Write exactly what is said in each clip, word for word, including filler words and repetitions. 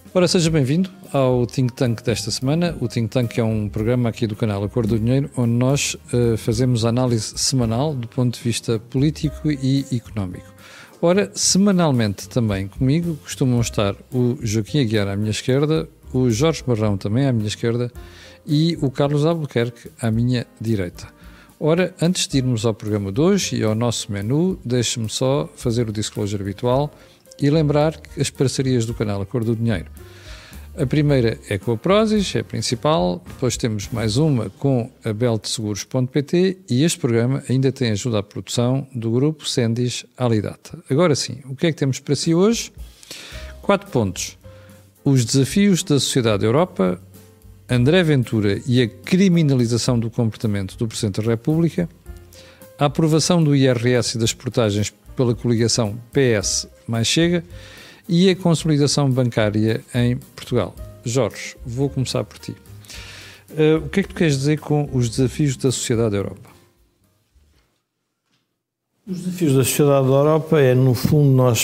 Ora, seja bem-vindo ao Think Tank desta semana. O Think Tank é um programa aqui do canal Acordo do Dinheiro, onde nós uh, fazemos análise semanal do ponto de vista político e económico. Ora, semanalmente também comigo costumam estar o Joaquim Aguiar à minha esquerda, o Jorge Barrão também à minha esquerda e o Carlos Albuquerque à minha direita. Ora, antes de irmos ao programa de hoje e ao nosso menu, deixe-me só fazer o disclosure habitual e lembrar que as parcerias do canal Acordo do Dinheiro. A primeira é com a Prozis, é a principal, depois temos mais uma com a belt seguros ponto pt e este programa ainda tem ajuda à produção do grupo Sendis Alidata. Agora sim, o que é que temos para si hoje? Quatro pontos. Os desafios da sociedade Europa, André Ventura e a criminalização do comportamento do Presidente da República, a aprovação do I R S e das portagens pela coligação P S mais Chega e a consolidação bancária em Portugal. Jorge, vou começar por ti. Uh, o que é que tu queres dizer com os desafios da sociedade Europa? Os desafios da sociedade da Europa é, no fundo, nós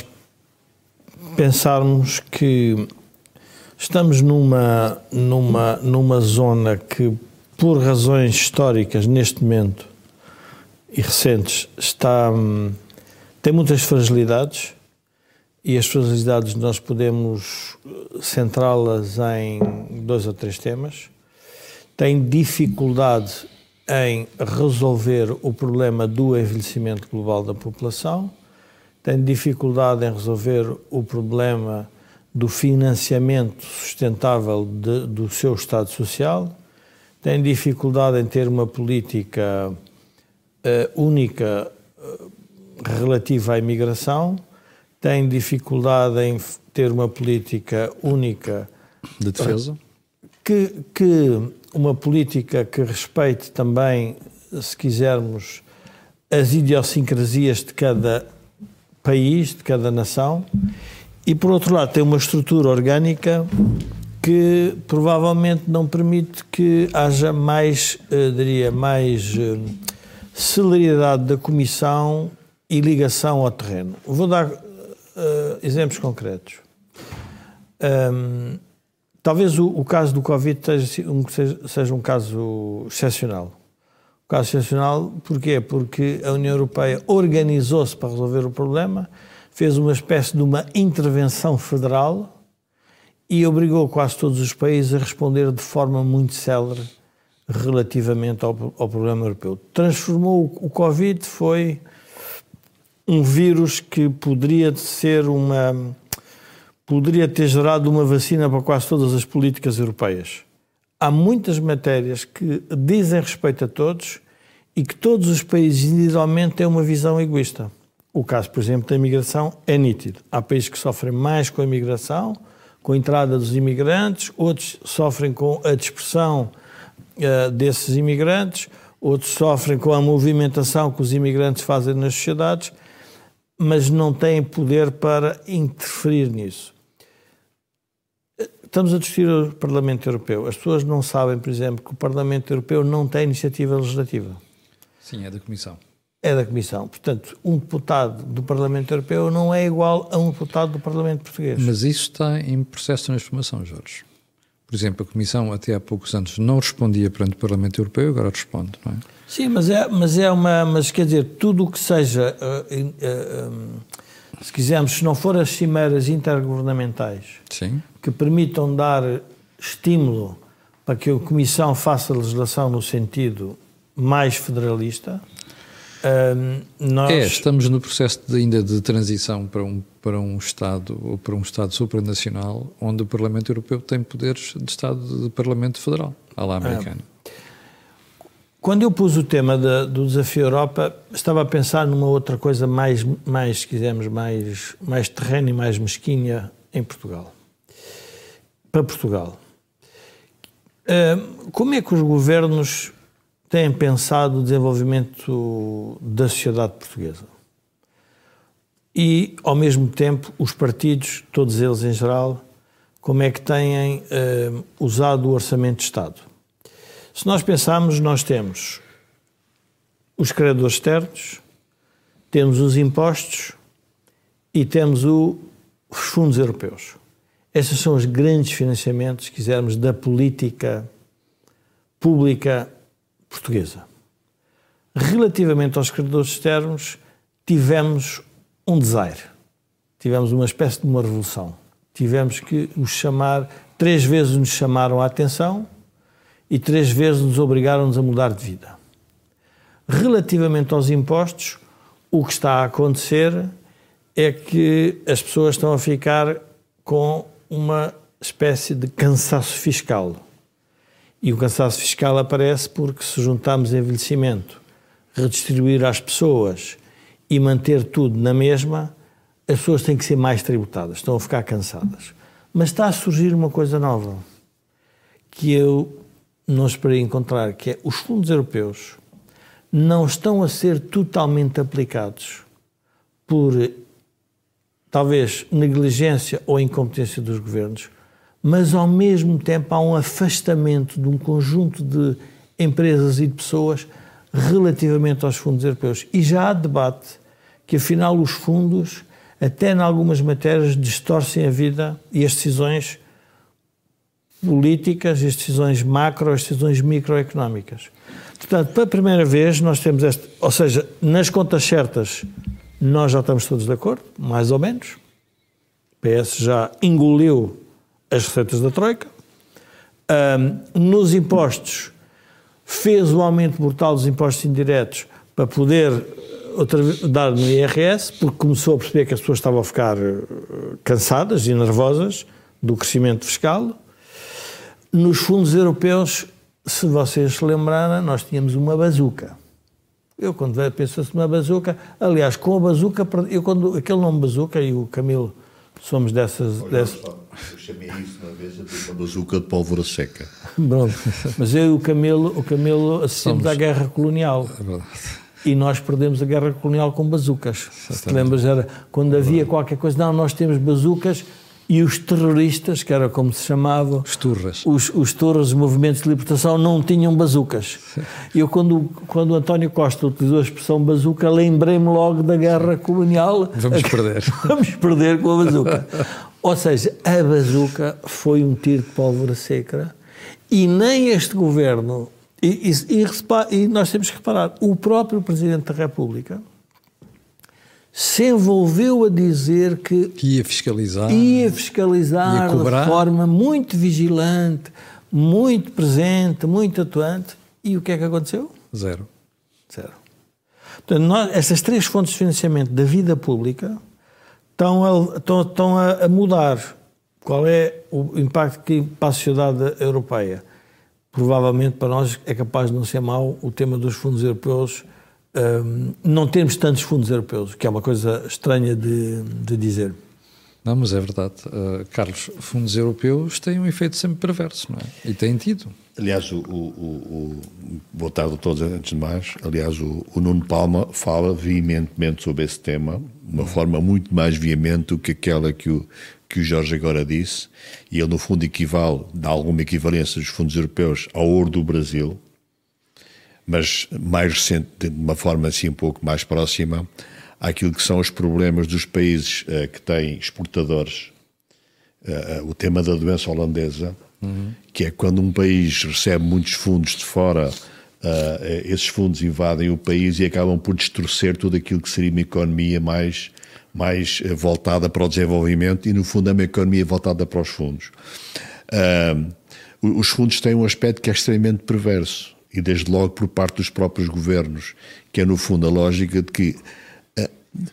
pensarmos que estamos numa, numa, numa zona que, por razões históricas, neste momento, e recentes, está, tem muitas fragilidades, e as fragilidades nós podemos centrá-las em dois ou três temas. Tem dificuldade em resolver o problema do envelhecimento global da população, tem dificuldade em resolver o problema do financiamento sustentável de, do seu Estado Social, tem dificuldade em ter uma política uh, única uh, relativa à imigração, tem dificuldade em ter uma política única de defesa, que, que uma política que respeite também, se quisermos, as idiosincrasias de cada país, de cada nação, e por outro lado tem uma estrutura orgânica que provavelmente não permite que haja mais, eu diria, mais celeridade da Comissão e ligação ao terreno. Vou dar Uh, exemplos concretos. Um, talvez o, o caso do Covid seja um, seja, seja um caso excepcional. Um caso excepcional porquê? Porque a União Europeia organizou-se para resolver o problema, fez uma espécie de uma intervenção federal e obrigou quase todos os países a responder de forma muito célere relativamente ao, ao problema europeu. Transformou o, o Covid, foi um vírus que poderia ser uma, poderia ter gerado uma vacina para quase todas as políticas europeias. Há muitas matérias que dizem respeito a todos e que todos os países individualmente têm uma visão egoísta. O caso, por exemplo, da imigração é nítido. Há países que sofrem mais com a imigração, com a entrada dos imigrantes, outros sofrem com a dispersão uh, desses imigrantes, outros sofrem com a movimentação que os imigrantes fazem nas sociedades, mas não têm poder para interferir nisso. Estamos a discutir o Parlamento Europeu. As pessoas não sabem, por exemplo, que o Parlamento Europeu não tem iniciativa legislativa. Sim, é da Comissão. É da Comissão. Portanto, um deputado do Parlamento Europeu não é igual a um deputado do Parlamento Português. Mas isso está em processo de transformação, Jorge. Por exemplo, a Comissão até há poucos anos não respondia perante o Parlamento Europeu, agora responde, não é? Sim, mas é, mas é uma... Mas quer dizer, tudo o que seja... Uh, uh, uh, se quisermos, se não for as cimeiras intergovernamentais, sim, que permitam dar estímulo para que a Comissão faça legislação no sentido mais federalista, uh, nós... É, estamos no processo de, ainda de transição para um, para um Estado, ou para um Estado supranacional, onde o Parlamento Europeu tem poderes de Estado de Parlamento Federal, à la americana. É. Quando eu pus o tema de, do Desafio Europa, estava a pensar numa outra coisa mais, mais se quisermos, mais, mais terrena e mais mesquinha em Portugal. Para Portugal. Uh, como é que os governos têm pensado o desenvolvimento da sociedade portuguesa? E, ao mesmo tempo, os partidos, todos eles em geral, como é que têm uh, usado o Orçamento de Estado? Se nós pensarmos, nós temos os credores externos, temos os impostos e temos o, os fundos europeus. Estes são os grandes financiamentos, se quisermos, da política pública portuguesa. Relativamente aos credores externos, tivemos um desaire. Tivemos uma espécie de uma revolução. Tivemos que os chamar, três vezes nos chamaram a atenção e três vezes nos obrigaram-nos a mudar de vida. Relativamente aos impostos, o que está a acontecer é que as pessoas estão a ficar com uma espécie de cansaço fiscal. E o cansaço fiscal aparece porque, se juntarmos envelhecimento, redistribuir às pessoas e manter tudo na mesma, as pessoas têm que ser mais tributadas, estão a ficar cansadas. Mas está a surgir uma coisa nova, que eu não esperei encontrar, que é os fundos europeus não estão a ser totalmente aplicados por, talvez, negligência ou incompetência dos governos, mas, ao mesmo tempo, há um afastamento de um conjunto de empresas e de pessoas relativamente aos fundos europeus. E já há debate que, afinal, os fundos, até em algumas matérias, distorcem a vida e as decisões políticas, as decisões macro, as decisões microeconómicas. Portanto, pela primeira vez, nós temos este... Ou seja, nas contas certas, nós já estamos todos de acordo, mais ou menos. O P S já engoliu as receitas da Troika. Um, nos impostos, fez o aumento brutal dos impostos indiretos para poder outra vez, dar no I R S, porque começou a perceber que as pessoas estavam a ficar cansadas e nervosas do crescimento fiscal. Nos fundos europeus, se vocês se lembrarem, nós tínhamos uma bazuca. Eu, quando penso-se numa bazuca, aliás, com a bazuca, eu quando aquele nome bazuca, e o Camilo, somos dessas... Olha, dessas... Eu chamei isso uma vez a bazuca de pólvora seca. Pronto. Mas eu e o Camilo, o Camilo assistimos somos... à guerra colonial. É verdade. E nós perdemos a guerra colonial com bazucas. Se te lembras, era quando havia qualquer coisa, não, nós temos bazucas, e os terroristas, que era como se chamavam, os turras, os, os turras, os movimentos de libertação, não tinham bazucas. E eu, quando, quando o António Costa utilizou a expressão bazuca, lembrei-me logo da guerra colonial. Vamos perder. Vamos perder com a bazuca. Ou seja, a bazuca foi um tiro de pólvora seca, e nem este governo, e, e, e, e nós temos que reparar, o próprio Presidente da República se envolveu a dizer que, que ia fiscalizar, ia fiscalizar ia de forma muito vigilante, muito presente, muito atuante. E o que é que aconteceu? Zero. Zero. Portanto, nós, essas três fontes de financiamento da vida pública estão a, estão, estão a, a mudar. Qual é o impacto que para a sociedade europeia? Provavelmente para nós é capaz de não ser mau o tema dos fundos europeus. Um, não temos tantos fundos europeus, que é uma coisa estranha de, de dizer. Não, mas é verdade. Uh, Carlos, fundos europeus têm um efeito sempre perverso, não é? E têm tido. Aliás, o, o, o, boa tarde a todos, antes de mais. Aliás, o, o Nuno Palma fala veementemente sobre esse tema, de uma forma muito mais veemente do que aquela que o, que o Jorge agora disse, e ele, no fundo, equivale, dá alguma equivalência dos fundos europeus ao ouro do Brasil, mas mais recente, de uma forma assim um pouco mais próxima, àquilo que são os problemas dos países uh, que têm exportadores. Uh, uh, o tema da doença holandesa, uhum. que é quando um país recebe muitos fundos de fora, uh, esses fundos invadem o país e acabam por distorcer tudo aquilo que seria uma economia mais, mais voltada para o desenvolvimento e, no fundo, é uma economia voltada para os fundos. Uh, os fundos têm um aspecto que é extremamente perverso, e desde logo por parte dos próprios governos, que é no fundo a lógica de que uh,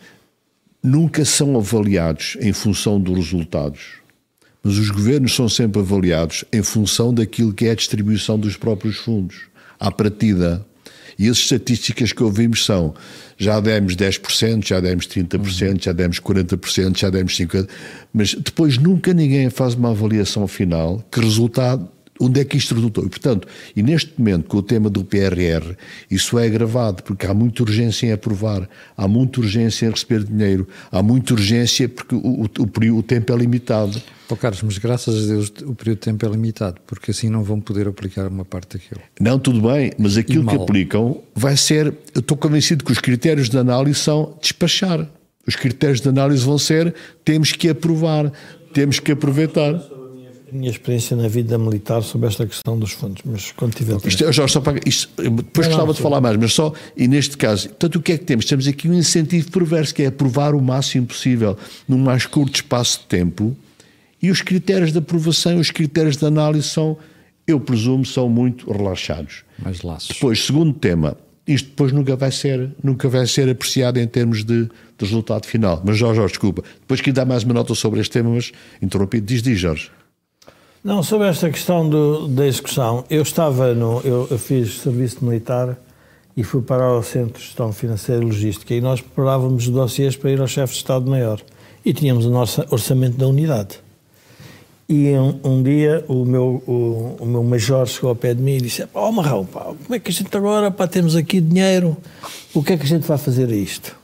nunca são avaliados em função dos resultados, mas os governos são sempre avaliados em função daquilo que é a distribuição dos próprios fundos, à partida. E as estatísticas que ouvimos são, já demos dez por cento, já demos trinta por cento, uhum. já demos quarenta por cento, já demos cinquenta por cento, mas depois nunca ninguém faz uma avaliação final que resultado onde é que isto resultou. E, portanto, e neste momento, com o tema do P R R, isso é agravado, porque há muita urgência em aprovar, há muita urgência em receber dinheiro, há muita urgência porque o, o, o, o tempo é limitado. Oh, Carlos, mas graças a Deus o período de tempo é limitado, porque assim não vão poder aplicar uma parte daquilo. Não, tudo bem, mas aquilo que aplicam vai ser... Eu estou convencido que os critérios de análise são despachar. Os critérios de análise vão ser, temos que aprovar. temos que aproveitar. A minha experiência na vida militar sobre esta questão dos fundos, mas quando tiver tempo. Isto, Jorge, só para, isto, depois não, gostava não, de falar mais, mas só, e neste caso, portanto, o que é que temos? Temos aqui um incentivo perverso, que é aprovar o máximo possível num mais curto espaço de tempo, e os critérios de aprovação, os critérios de análise são, eu presumo, são muito relaxados. Mais laços. Depois, segundo tema, isto depois nunca vai ser, nunca vai ser apreciado em termos de, de resultado final. Mas Jorge, Jorge, desculpa, depois queria dar mais uma nota sobre este tema, mas interrompi, diz, diz Jorge. Não, sobre esta questão do, da execução, eu estava no, eu, eu fiz serviço militar e fui para o Centro de Gestão Financeira e Logística e nós preparávamos dossiês para ir ao chefe de Estado-Maior e tínhamos o nosso orçamento da unidade. E um, um dia o meu, o, o meu major chegou ao pé de mim e disse: ó oh, Marrão, pá, como é que a gente agora, pá, temos aqui dinheiro, o que é que a gente vai fazer a isto?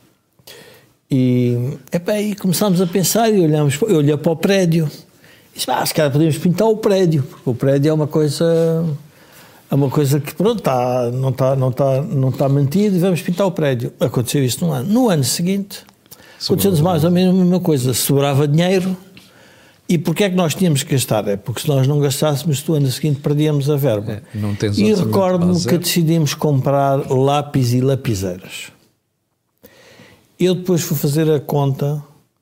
E, epá, e começámos a pensar e olhamos, eu olhei para o prédio. Disse, ah, se calhar podemos pintar o prédio, porque o prédio é uma coisa, é uma coisa que pronto, está, não está não está, não está mantido e vamos pintar o prédio. Aconteceu isso num ano. No ano seguinte, aconteceu mais ou menos a mesma coisa, sobrava dinheiro e porquê é que nós tínhamos que gastar? É porque se nós não gastássemos, no ano seguinte perdíamos a verba. É, não tens e recordo-me que decidimos comprar lápis e lapiseiras. Eu depois fui fazer a conta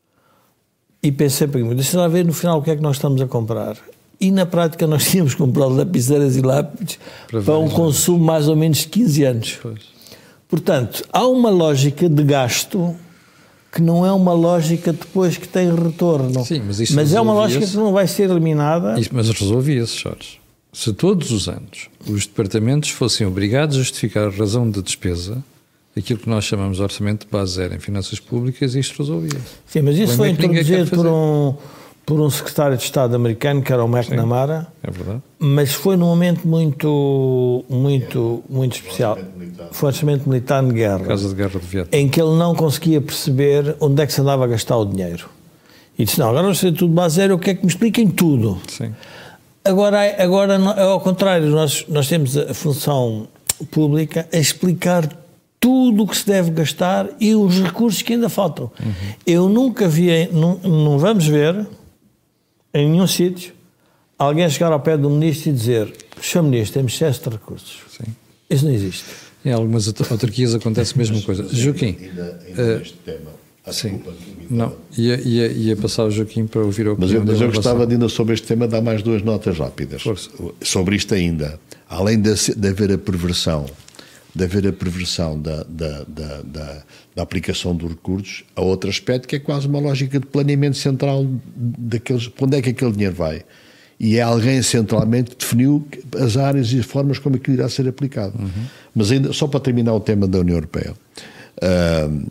e pensei para mim, deixa lá ver no final o que é que nós estamos a comprar. E na prática nós tínhamos comprado lapiseiras e lápis para, para um consumo anos. mais ou menos de quinze anos. Pois. Portanto, há uma lógica de gasto que não é uma lógica depois que tem retorno. Sim, mas mas é uma lógica que não vai ser eliminada. Isso, mas resolvia-se, Jorge. Se todos os anos os departamentos fossem obrigados a justificar a razão de despesa, aquilo que nós chamamos de orçamento de base zero em finanças públicas, isto resolvia. Sim, mas isso foi introduzido por um, por um secretário de Estado americano, que era o McNamara. É verdade. Mas foi num momento muito, muito, muito especial. Foi o orçamento militar de guerra. Casa de guerra de Vietnã. Em que ele não conseguia perceber onde é que se andava a gastar o dinheiro. E disse, não, agora vamos fazer tudo de base zero, eu quero que me expliquem tudo. Sim. Agora, agora ao contrário, nós, nós temos a função pública a explicar tudo o que se deve gastar e os recursos que ainda faltam. Uhum. Eu nunca vi, não, não vamos ver, em nenhum sítio, alguém chegar ao pé do ministro e dizer: senhor Ministro, temos excesso de recursos. Sim. Isso não existe. Em algumas autarquias acontece a mesma coisa. Joaquim, ainda, ainda neste uh, tema. Sim, não, ia, ia, ia passar o Joaquim para ouvir a opinião. Mas eu, mas eu gostava de ainda sobre este tema dar mais duas notas rápidas. Força. Sobre isto ainda. Além de, de haver a perversão de haver a perversão da, da, da, da, da aplicação dos recursos, há outro aspecto que é quase uma lógica de planeamento central daqueles, para onde é que aquele dinheiro vai. E é alguém centralmente que definiu as áreas e as formas como aquilo irá ser aplicado. Uhum. Mas ainda, só para terminar o tema da União Europeia, uh,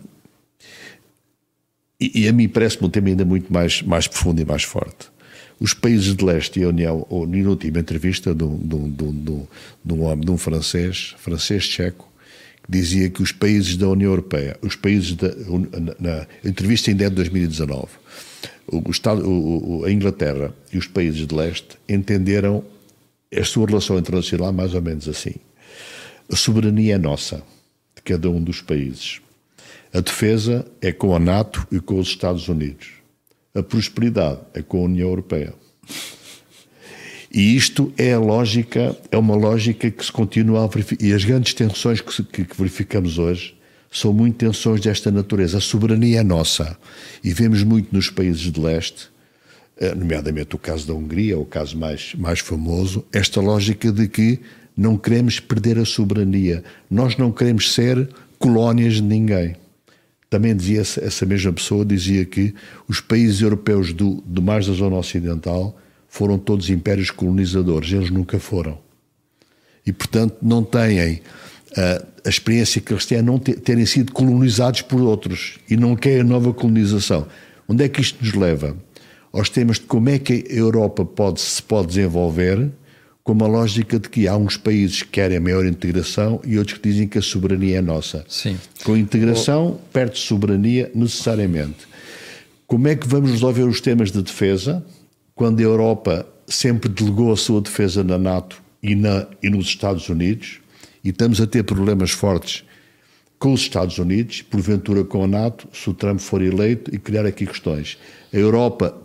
e, e a mim parece-me um tema ainda muito mais, mais profundo e mais forte. Os países de leste e a União, ou na última entrevista de um, de um, de um, de um homem, de um francês, francês checo, que dizia que os países da União Europeia, os países da, na, na entrevista ainda é de dois mil e dezanove, o Estado, o, a Inglaterra e os países de leste entenderam a sua relação internacional mais ou menos assim. A soberania é nossa, de cada um dos países. A defesa é com a NATO e com os Estados Unidos. A prosperidade é com a União Europeia. E isto é a lógica, é uma lógica que se continua a verificar. E as grandes tensões que, que, que verificamos hoje são muito tensões desta natureza. A soberania é nossa. E vemos muito nos países de leste, nomeadamente o caso da Hungria, o caso mais, mais famoso, esta lógica de que não queremos perder a soberania. Nós não queremos ser colónias de ninguém. Também dizia essa mesma pessoa, dizia que os países europeus do, do mais da zona ocidental foram todos impérios colonizadores, eles nunca foram. E, portanto, não têm uh, a experiência que eles têm a não ter, terem sido colonizados por outros e não querem a nova colonização. Onde é que isto nos leva? Aos temas de como é que a Europa pode, se pode desenvolver, com uma lógica de que há uns países que querem a maior integração e outros que dizem que a soberania é nossa. Sim. Com integração, perde soberania necessariamente. Como é que vamos resolver os temas de defesa quando a Europa sempre delegou a sua defesa na NATO e, na, e nos Estados Unidos e estamos a ter problemas fortes com os Estados Unidos, porventura com a NATO, se o Trump for eleito, e criar aqui questões. A Europa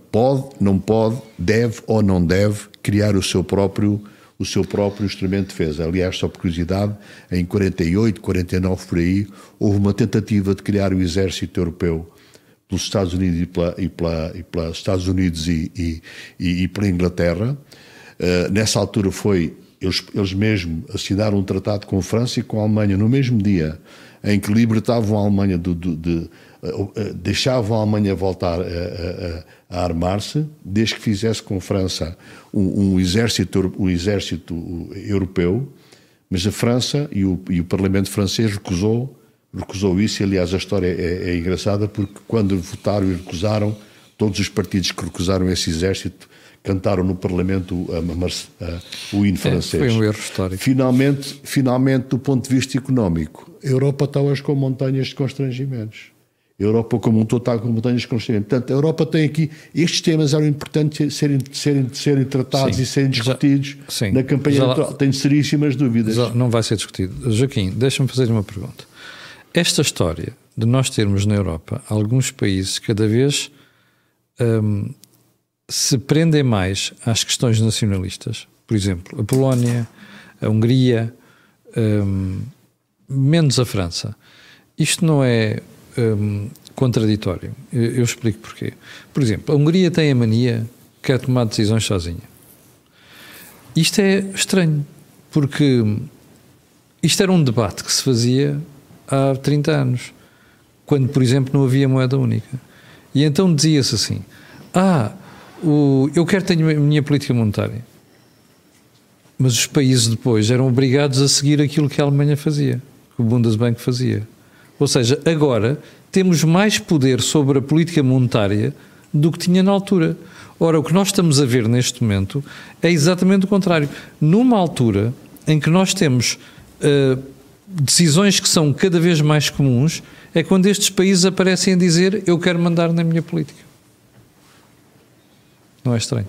pode, não pode, deve ou não deve criar o seu próprio, o seu próprio instrumento de defesa. Aliás, só por curiosidade, em quarenta e oito, quarenta e nove por aí, houve uma tentativa de criar o exército europeu pelos Estados Unidos e pela, e pela, e pela Estados Unidos e, e, e, e pela Inglaterra. Uh, nessa altura foi, eles, eles mesmos assinaram um tratado com a França e com a Alemanha no mesmo dia em que libertavam a Alemanha, do, do, de, uh, uh, deixavam a Alemanha voltar a, a, a armar-se, desde que fizesse com a França um, um, exército, um exército europeu, mas a França e o, e o Parlamento francês recusou, recusou isso, e aliás a história é, é engraçada porque quando votaram e recusaram, todos os partidos que recusaram esse exército cantaram no Parlamento a, a, a, o hino francês. É, foi um erro histórico. Finalmente, finalmente, do ponto de vista económico, a Europa está hoje com montanhas de constrangimentos. A Europa como um todo está com montanhas de constrangimentos. Portanto, a Europa tem aqui... Estes temas eram importantes serem, serem, serem tratados sim, e serem discutidos já, sim, na campanha eleitoral. Tenho seríssimas dúvidas. Já não vai ser discutido. Joaquim, deixa-me fazer uma pergunta. Esta história de nós termos na Europa alguns países cada vez... Hum, se prendem mais às questões nacionalistas, por exemplo, a Polónia, a Hungria, um, menos a França. Isto não é um, contraditório. Eu, eu explico porquê. Por exemplo, a Hungria tem a mania que quer tomar decisões sozinha. Isto é estranho, porque isto era um debate que se fazia há trinta anos, quando, por exemplo, não havia moeda única. E então dizia-se assim, ah, O, eu quero ter a minha política monetária, mas os países depois eram obrigados a seguir aquilo que a Alemanha fazia, que o Bundesbank fazia. Ou seja, agora temos mais poder sobre a política monetária do que tinha na altura. Ora, o que nós estamos a ver neste momento é exatamente o contrário. Numa altura em que nós temos uh, decisões que são cada vez mais comuns, é quando estes países aparecem a dizer eu quero mandar na minha política. Não é estranho?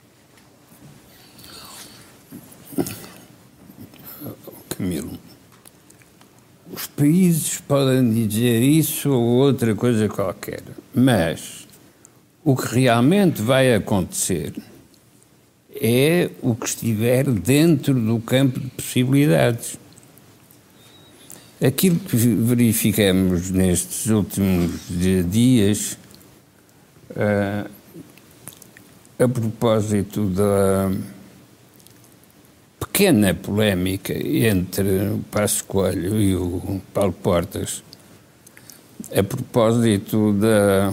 Camilo, os países podem dizer isso ou outra coisa qualquer, mas o que realmente vai acontecer é o que estiver dentro do campo de possibilidades. Aquilo que verificamos nestes últimos dias, uh, a propósito da pequena polémica entre o Passos Coelho e o Paulo Portas, a propósito da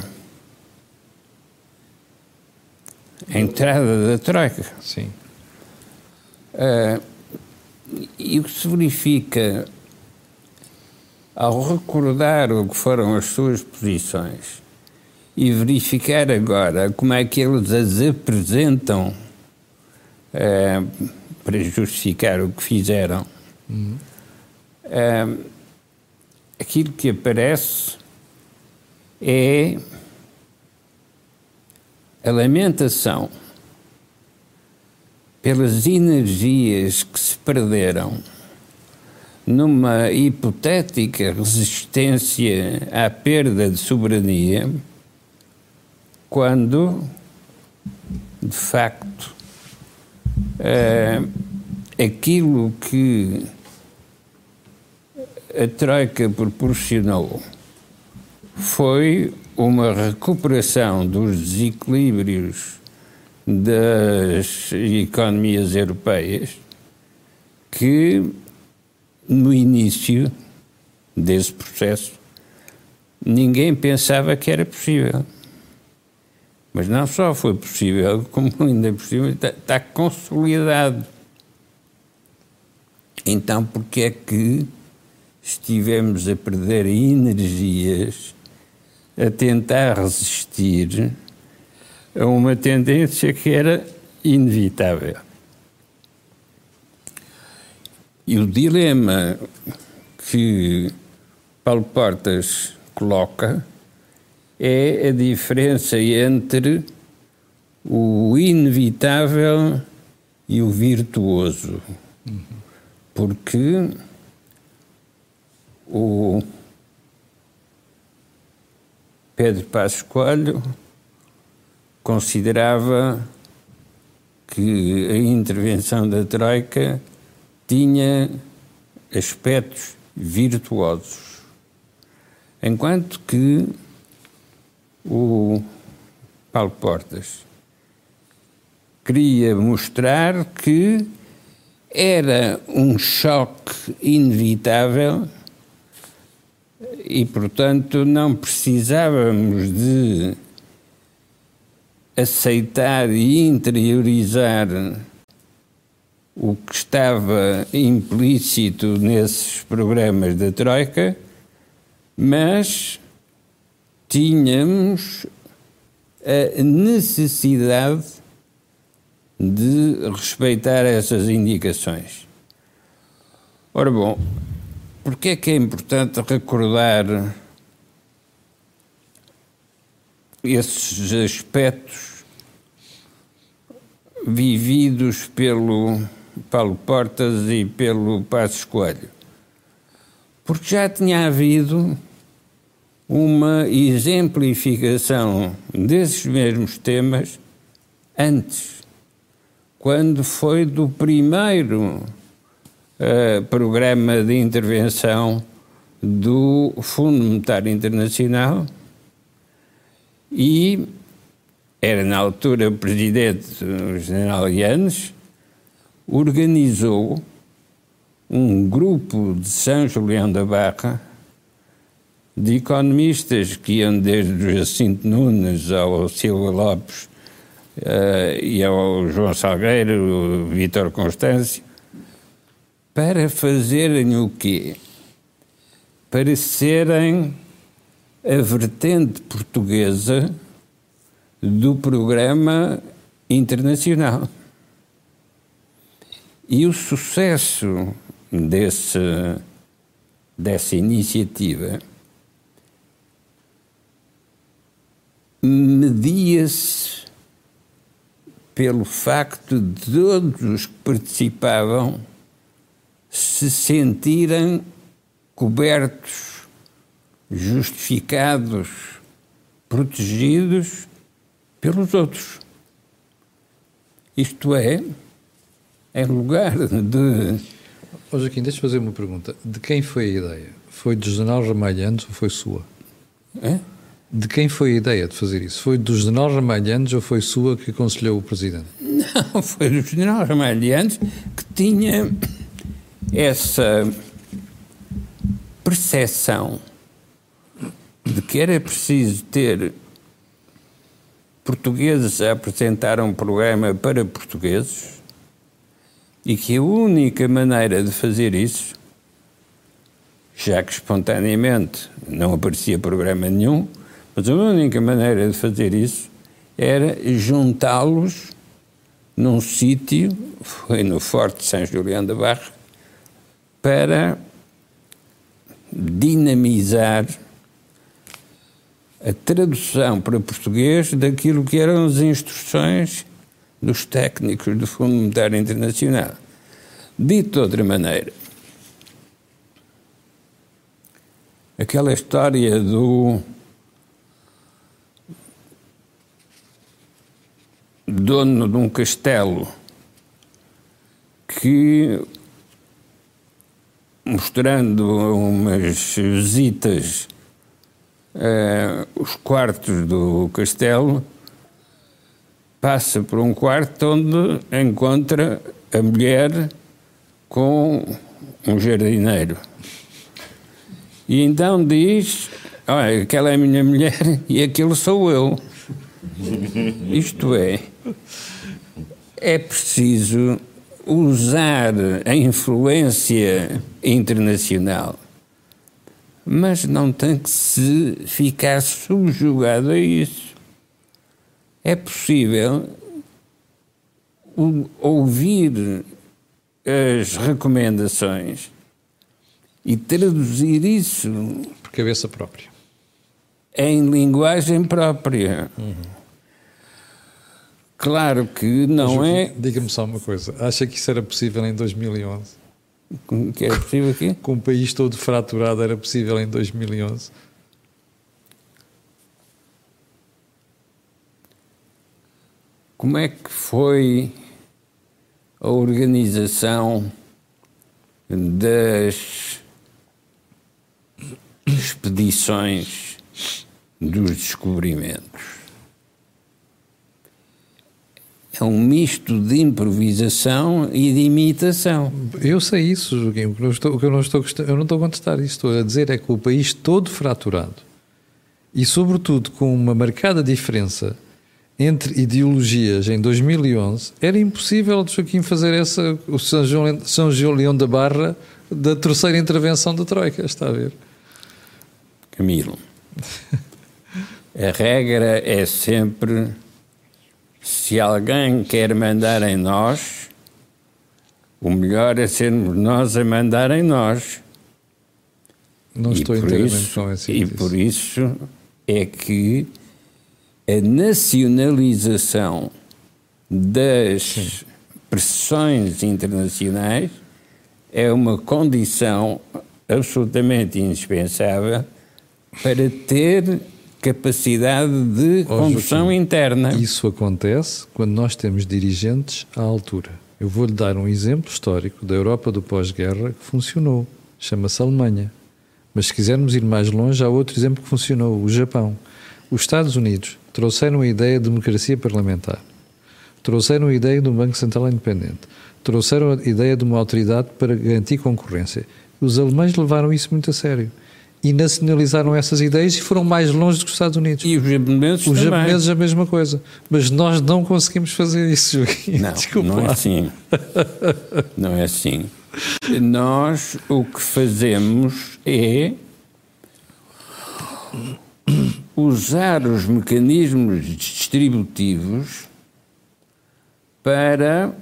entrada da Troika. Sim. Uh, e o que se verifica ao recordar o que foram as suas posições e verificar agora como é que eles as apresentam eh, para justificar o que fizeram, uhum. eh, aquilo que aparece é a lamentação pelas energias que se perderam numa hipotética resistência à perda de soberania, quando, de facto, uh, aquilo que a Troika proporcionou foi uma recuperação dos desequilíbrios das economias europeias que, no início desse processo, ninguém pensava que era possível. Mas não só foi possível, como ainda é possível, está, está consolidado. Então, porque é que estivemos a perder energias a tentar resistir a uma tendência que era inevitável? E o dilema que Paulo Portas coloca é a diferença entre o inevitável e o virtuoso. Uhum. Porque o Pedro Passos Coelho considerava que a intervenção da Troika tinha aspectos virtuosos, enquanto que o Paulo Portas queria mostrar que era um choque inevitável e, portanto, não precisávamos de aceitar e interiorizar o que estava implícito nesses programas da Troika, mas tínhamos a necessidade de respeitar essas indicações. Ora bom, porque é que é importante recordar esses aspectos vividos pelo Paulo Portas e pelo Passos Coelho? Porque já tinha havido uma exemplificação desses mesmos temas antes, quando foi do primeiro uh, programa de intervenção do Fundo Monetário Internacional, e era na altura o presidente, o general Yanes, organizou um grupo de São Julião da Barra de economistas que iam desde o Jacinto Nunes ao Silva Lopes uh, e ao João Salgueiro, o Vítor Constâncio, para fazerem o quê? Para serem a vertente portuguesa do programa internacional. E o sucesso desse, dessa iniciativa media-se pelo facto de todos os que participavam se sentirem cobertos, justificados, protegidos pelos outros. Isto é, em lugar de... Ó Joaquim, deixa-me fazer uma pergunta. De quem foi a ideia? Foi do general Ramalhantes ou foi sua? É? De quem foi a ideia de fazer isso? Foi do general Ramalhantes ou foi sua que aconselhou o presidente? Não, foi do general Ramalhantes que tinha essa percepção de que era preciso ter portugueses a apresentar um programa para portugueses e que a única maneira de fazer isso, já que espontaneamente não aparecia programa nenhum, mas a única maneira de fazer isso era juntá-los num sítio, foi no Forte de São Julião da Barra, para dinamizar a tradução para português daquilo que eram as instruções dos técnicos do Fundo Monetário Internacional. Dito de outra maneira, aquela história do dono de um castelo que, mostrando umas visitas Uh, os quartos do castelo, passa por um quarto onde encontra a mulher com um jardineiro. E então diz: olha, aquela é a minha mulher e aquele sou eu. Isto é, é preciso usar a influência internacional, mas não tem que se ficar subjugado a isso. É possível ouvir as recomendações e traduzir isso por cabeça própria, em linguagem própria. Uhum. Claro que não Joaquim, é... Diga-me só uma coisa. Acha que isso era possível em dois mil e onze? Que era possível aqui? Com o país todo fraturado, era possível em dois mil e onze? como é que foi a organização das expedições dos descobrimentos? É um misto de improvisação e de imitação. Eu sei isso, Joaquim. O que eu não estou, o que eu não estou, eu não estou a contestar isso. Estou a dizer é que o país todo fraturado e, sobretudo, com uma marcada diferença entre ideologias em dois mil e onze, era impossível, Joaquim, fazer essa, o São João, São João Leão da Barra da terceira intervenção da Troika, está a ver? Camilo, a regra é sempre: se alguém quer mandar em nós, o melhor é sermos nós a mandar em nós. Não estou inteiramente convencido E disso. por isso é que a nacionalização das Sim. pressões internacionais é uma condição absolutamente indispensável para ter capacidade de oh, condução Joaquim, interna. Isso acontece quando nós temos dirigentes à altura. Eu vou-lhe dar um exemplo histórico da Europa do pós-guerra que funcionou. Chama-se Alemanha. Mas se quisermos ir mais longe, há outro exemplo que funcionou, o Japão. Os Estados Unidos trouxeram a ideia de democracia parlamentar. Trouxeram a ideia de um Banco Central independente. Trouxeram a ideia de uma autoridade para garantir concorrência. Os alemães levaram isso muito a sério. E nacionalizaram essas ideias e foram mais longe do que os Estados Unidos. E os japoneses Os também. japoneses a mesma coisa. Mas nós não conseguimos fazer isso, Joaquim. Não, Desculpa não é lá. assim. Não é assim. Nós o que fazemos é usar os mecanismos distributivos para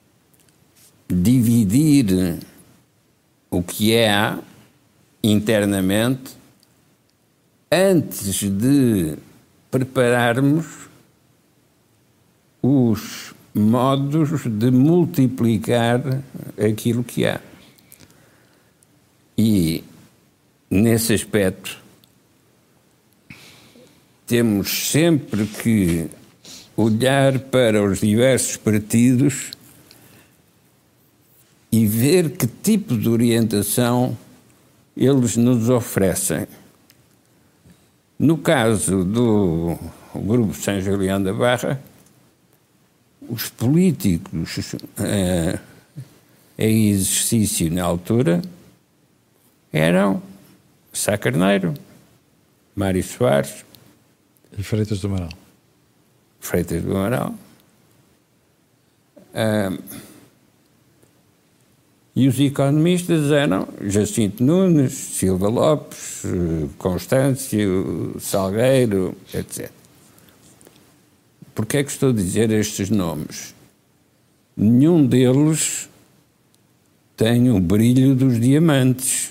dividir o que há internamente antes de prepararmos os modos de multiplicar aquilo que há. E, nesse aspecto, temos sempre que olhar para os diversos partidos e ver que tipo de orientação eles nos oferecem. No caso do Grupo São Julião da Barra, os políticos eh, em exercício na altura eram Sá Carneiro, Mário Soares e Freitas do Amaral. Freitas do Amaral. Uh, e os economistas eram Jacinto Nunes, Silva Lopes, Constâncio, Salgueiro, etcétera. Porquê é que estou a dizer estes nomes? Nenhum deles tem o brilho dos diamantes,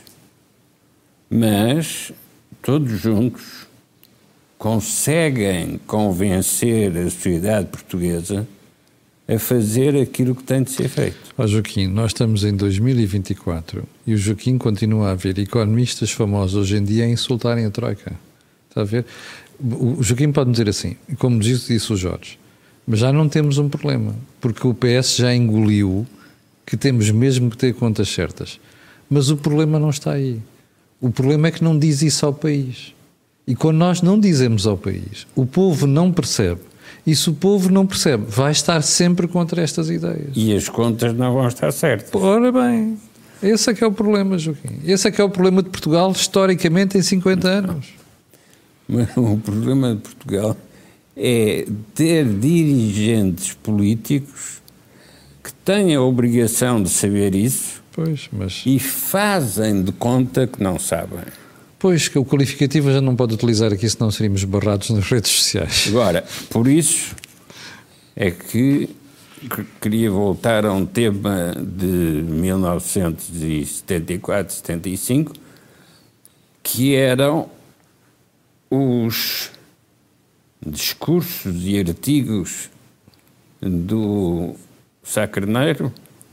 mas todos juntos conseguem convencer a sociedade portuguesa a fazer aquilo que tem de ser feito. Ó Joaquim, nós estamos em dois mil e vinte e quatro e o Joaquim continua a ver economistas famosos hoje em dia a insultarem a Troika. Está a ver? O Joaquim pode dizer assim, como disse, disse o Jorge, mas já não temos um problema, porque o P S já engoliu que temos mesmo que ter contas certas. Mas o problema não está aí. O problema é que não diz isso ao país. E quando nós não dizemos ao país, o povo não percebe. E se o povo não percebe, vai estar sempre contra estas ideias. E as contas não vão estar certas. Ora bem, esse é que é o problema, Joaquim. Esse é que é o problema de Portugal, historicamente, em cinquenta anos. Mas o problema de Portugal é ter dirigentes políticos que têm a obrigação de saber isso. Pois, mas... e fazem de conta que não sabem. Pois, que o qualificativo já não pode utilizar aqui, senão seríamos barrados nas redes sociais. Agora, por isso é que queria voltar a um tema de mil novecentos e setenta e quatro, setenta e cinco, que eram os discursos e artigos do Sá Carneiro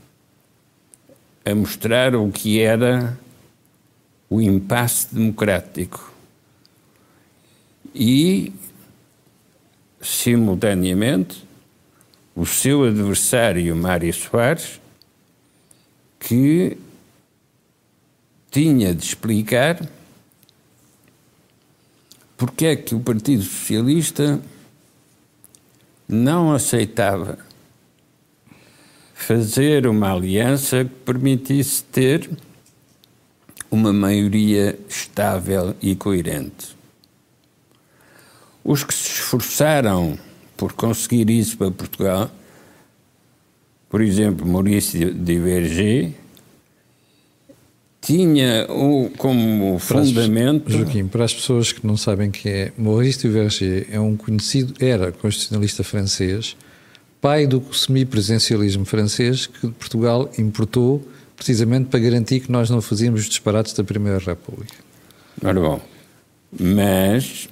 a mostrar o que era o impasse democrático e, simultaneamente, o seu adversário Mário Soares, que tinha de explicar porque é que o Partido Socialista não aceitava fazer uma aliança que permitisse ter uma maioria estável e coerente. Os que se esforçaram por conseguir isso para Portugal, por exemplo, Maurício de Verger, tinha o, como fundamento... Para as, Joaquim, para as pessoas que não sabem quem é, Maurício de Verger é um conhecido, era constitucionalista francês, pai do semipresidencialismo francês que Portugal importou precisamente para garantir que nós não fazíamos os disparates da Primeira República. Ora bom, mas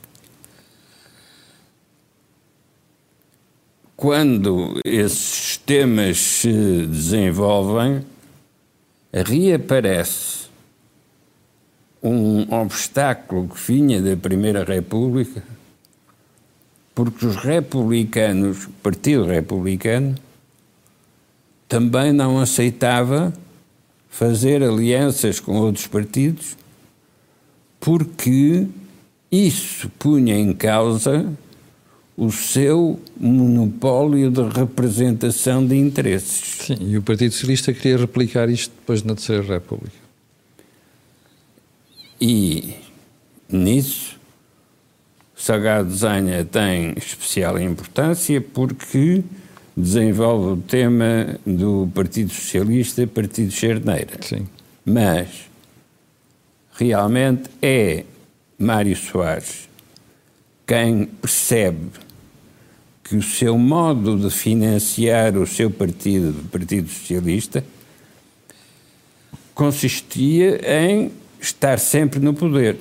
quando esses sistemas se desenvolvem, reaparece um obstáculo que vinha da Primeira República, porque os republicanos, o Partido Republicano, também não aceitava fazer alianças com outros partidos, porque isso punha em causa o seu monopólio de representação de interesses. Sim, e o Partido Socialista queria replicar isto depois na Terceira República. E nisso Salgado Zanha tem especial importância porque desenvolve o tema do Partido Socialista, Partido Charneira. Sim. Mas realmente é Mário Soares quem percebe que o seu modo de financiar o seu partido, o Partido Socialista, consistia em estar sempre no poder.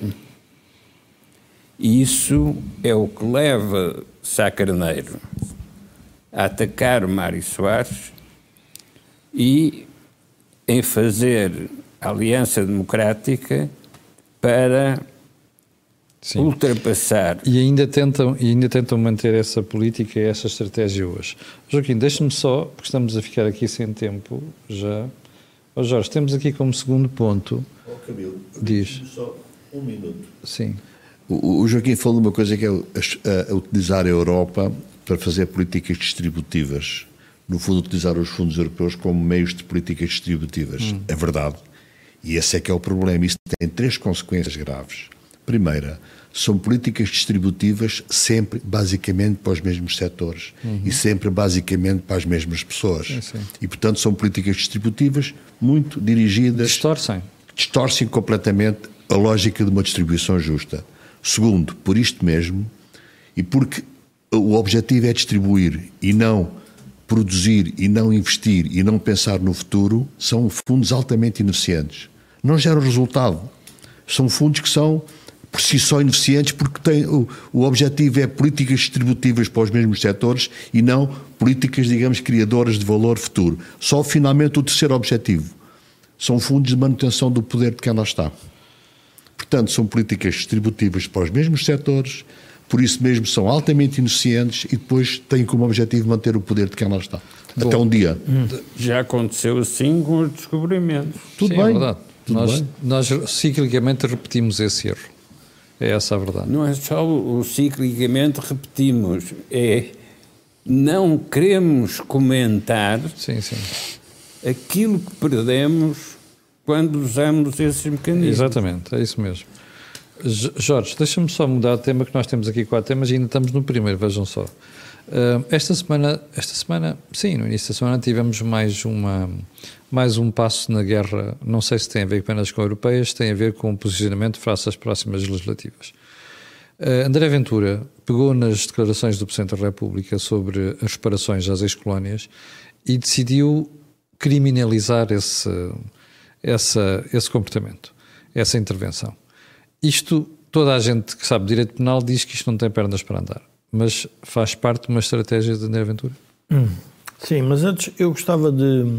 E isso é o que leva Sá Carneiro a atacar o Mário Soares e em fazer a Aliança Democrática para Sim. ultrapassar. E ainda tentam, e ainda tentam manter essa política e essa estratégia hoje. Joaquim, deixa-me só, porque estamos a ficar aqui sem tempo já. Oh, Jorge, temos aqui como segundo ponto... Oh, Camilo, diz. Só um minuto. Sim. O, o Joaquim falou de uma coisa que é a, a utilizar a Europa para fazer políticas distributivas. No fundo, utilizar os fundos europeus como meios de políticas distributivas. Hum. É verdade. E esse é que é o problema. Isso tem três consequências graves. Primeira, são políticas distributivas sempre, basicamente, para os mesmos setores. Uhum. E sempre, basicamente, para as mesmas pessoas. Sim, sim. E, portanto, são políticas distributivas muito dirigidas... Distorcem. Distorcem completamente a lógica de uma distribuição justa. Segundo, por isto mesmo, e porque o objetivo é distribuir e não produzir e não investir e não pensar no futuro, são fundos altamente ineficientes. Não geram resultado. São fundos que são, por si só, ineficientes porque têm, o, o objetivo é políticas distributivas para os mesmos setores e não políticas, digamos, criadoras de valor futuro. Só, finalmente, o terceiro objetivo. São fundos de manutenção do poder de quem lá está. Portanto, são políticas distributivas para os mesmos setores, por isso mesmo são altamente ineficientes e depois têm como objetivo manter o poder de quem lá está. Bom, até um dia. Já aconteceu assim com os descobrimentos. Tudo Sim, bem. É verdade. Tudo nós, bem. nós ciclicamente repetimos esse erro. É essa a verdade. Não é só o ciclicamente repetimos, é não queremos comentar sim, sim. aquilo que perdemos quando usamos esses mecanismos. Exatamente, é isso mesmo. Jorge, deixa-me só mudar de tema, que nós temos aqui quatro temas e ainda estamos no primeiro, vejam só. Uh, esta semana, esta semana, sim, no início da semana tivemos mais, uma, mais um passo na guerra, não sei se tem a ver apenas com europeias, tem a ver com o posicionamento face às próximas legislativas. Uh, André Ventura pegou nas declarações do Presidente da República sobre as reparações às ex-colónias e decidiu criminalizar esse, essa, esse comportamento, essa intervenção. Isto, toda a gente que sabe direito penal diz que isto não tem pernas para andar, mas faz parte de uma estratégia de André Ventura? Hum. Sim, mas antes eu gostava de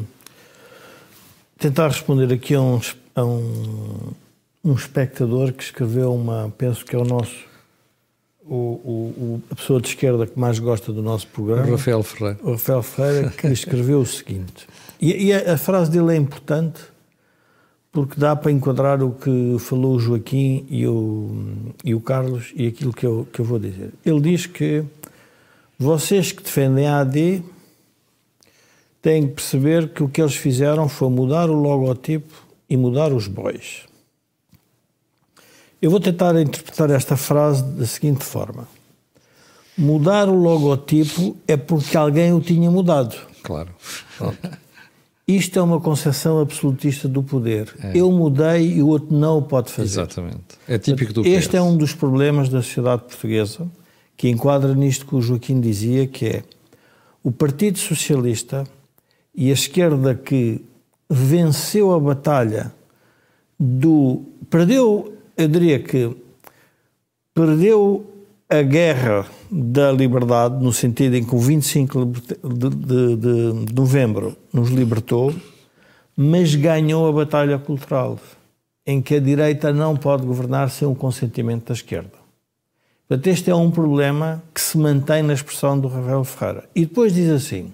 tentar responder aqui a um, a um, um espectador que escreveu uma, penso que é o nosso o, o, a pessoa de esquerda que mais gosta do nosso programa, o Rafael Ferreira. O Rafael Ferreira, que escreveu o seguinte, e, e a, a frase dele é importante porque dá para enquadrar o que falou o Joaquim e o, e o Carlos e aquilo que eu, que eu vou dizer. Ele diz que vocês que defendem a A D têm que perceber que o que eles fizeram foi mudar o logotipo e mudar os bois. Eu vou tentar interpretar esta frase da seguinte forma. Mudar o logotipo é porque alguém o tinha mudado. Claro. Isto é uma concepção absolutista do poder. É. Eu mudei e o outro não o pode fazer. Exatamente. É típico do P S. Este é um dos problemas da sociedade portuguesa, que enquadra nisto que o Joaquim dizia, que é o Partido Socialista e a esquerda que venceu a batalha do... Perdeu, eu diria que perdeu a guerra da liberdade, no sentido em que o vinte e cinco de, de, de, de novembro nos libertou, mas ganhou a batalha cultural, em que a direita não pode governar sem o consentimento da esquerda. Portanto, este é um problema que se mantém na expressão do Rafael Ferreira. E depois diz assim,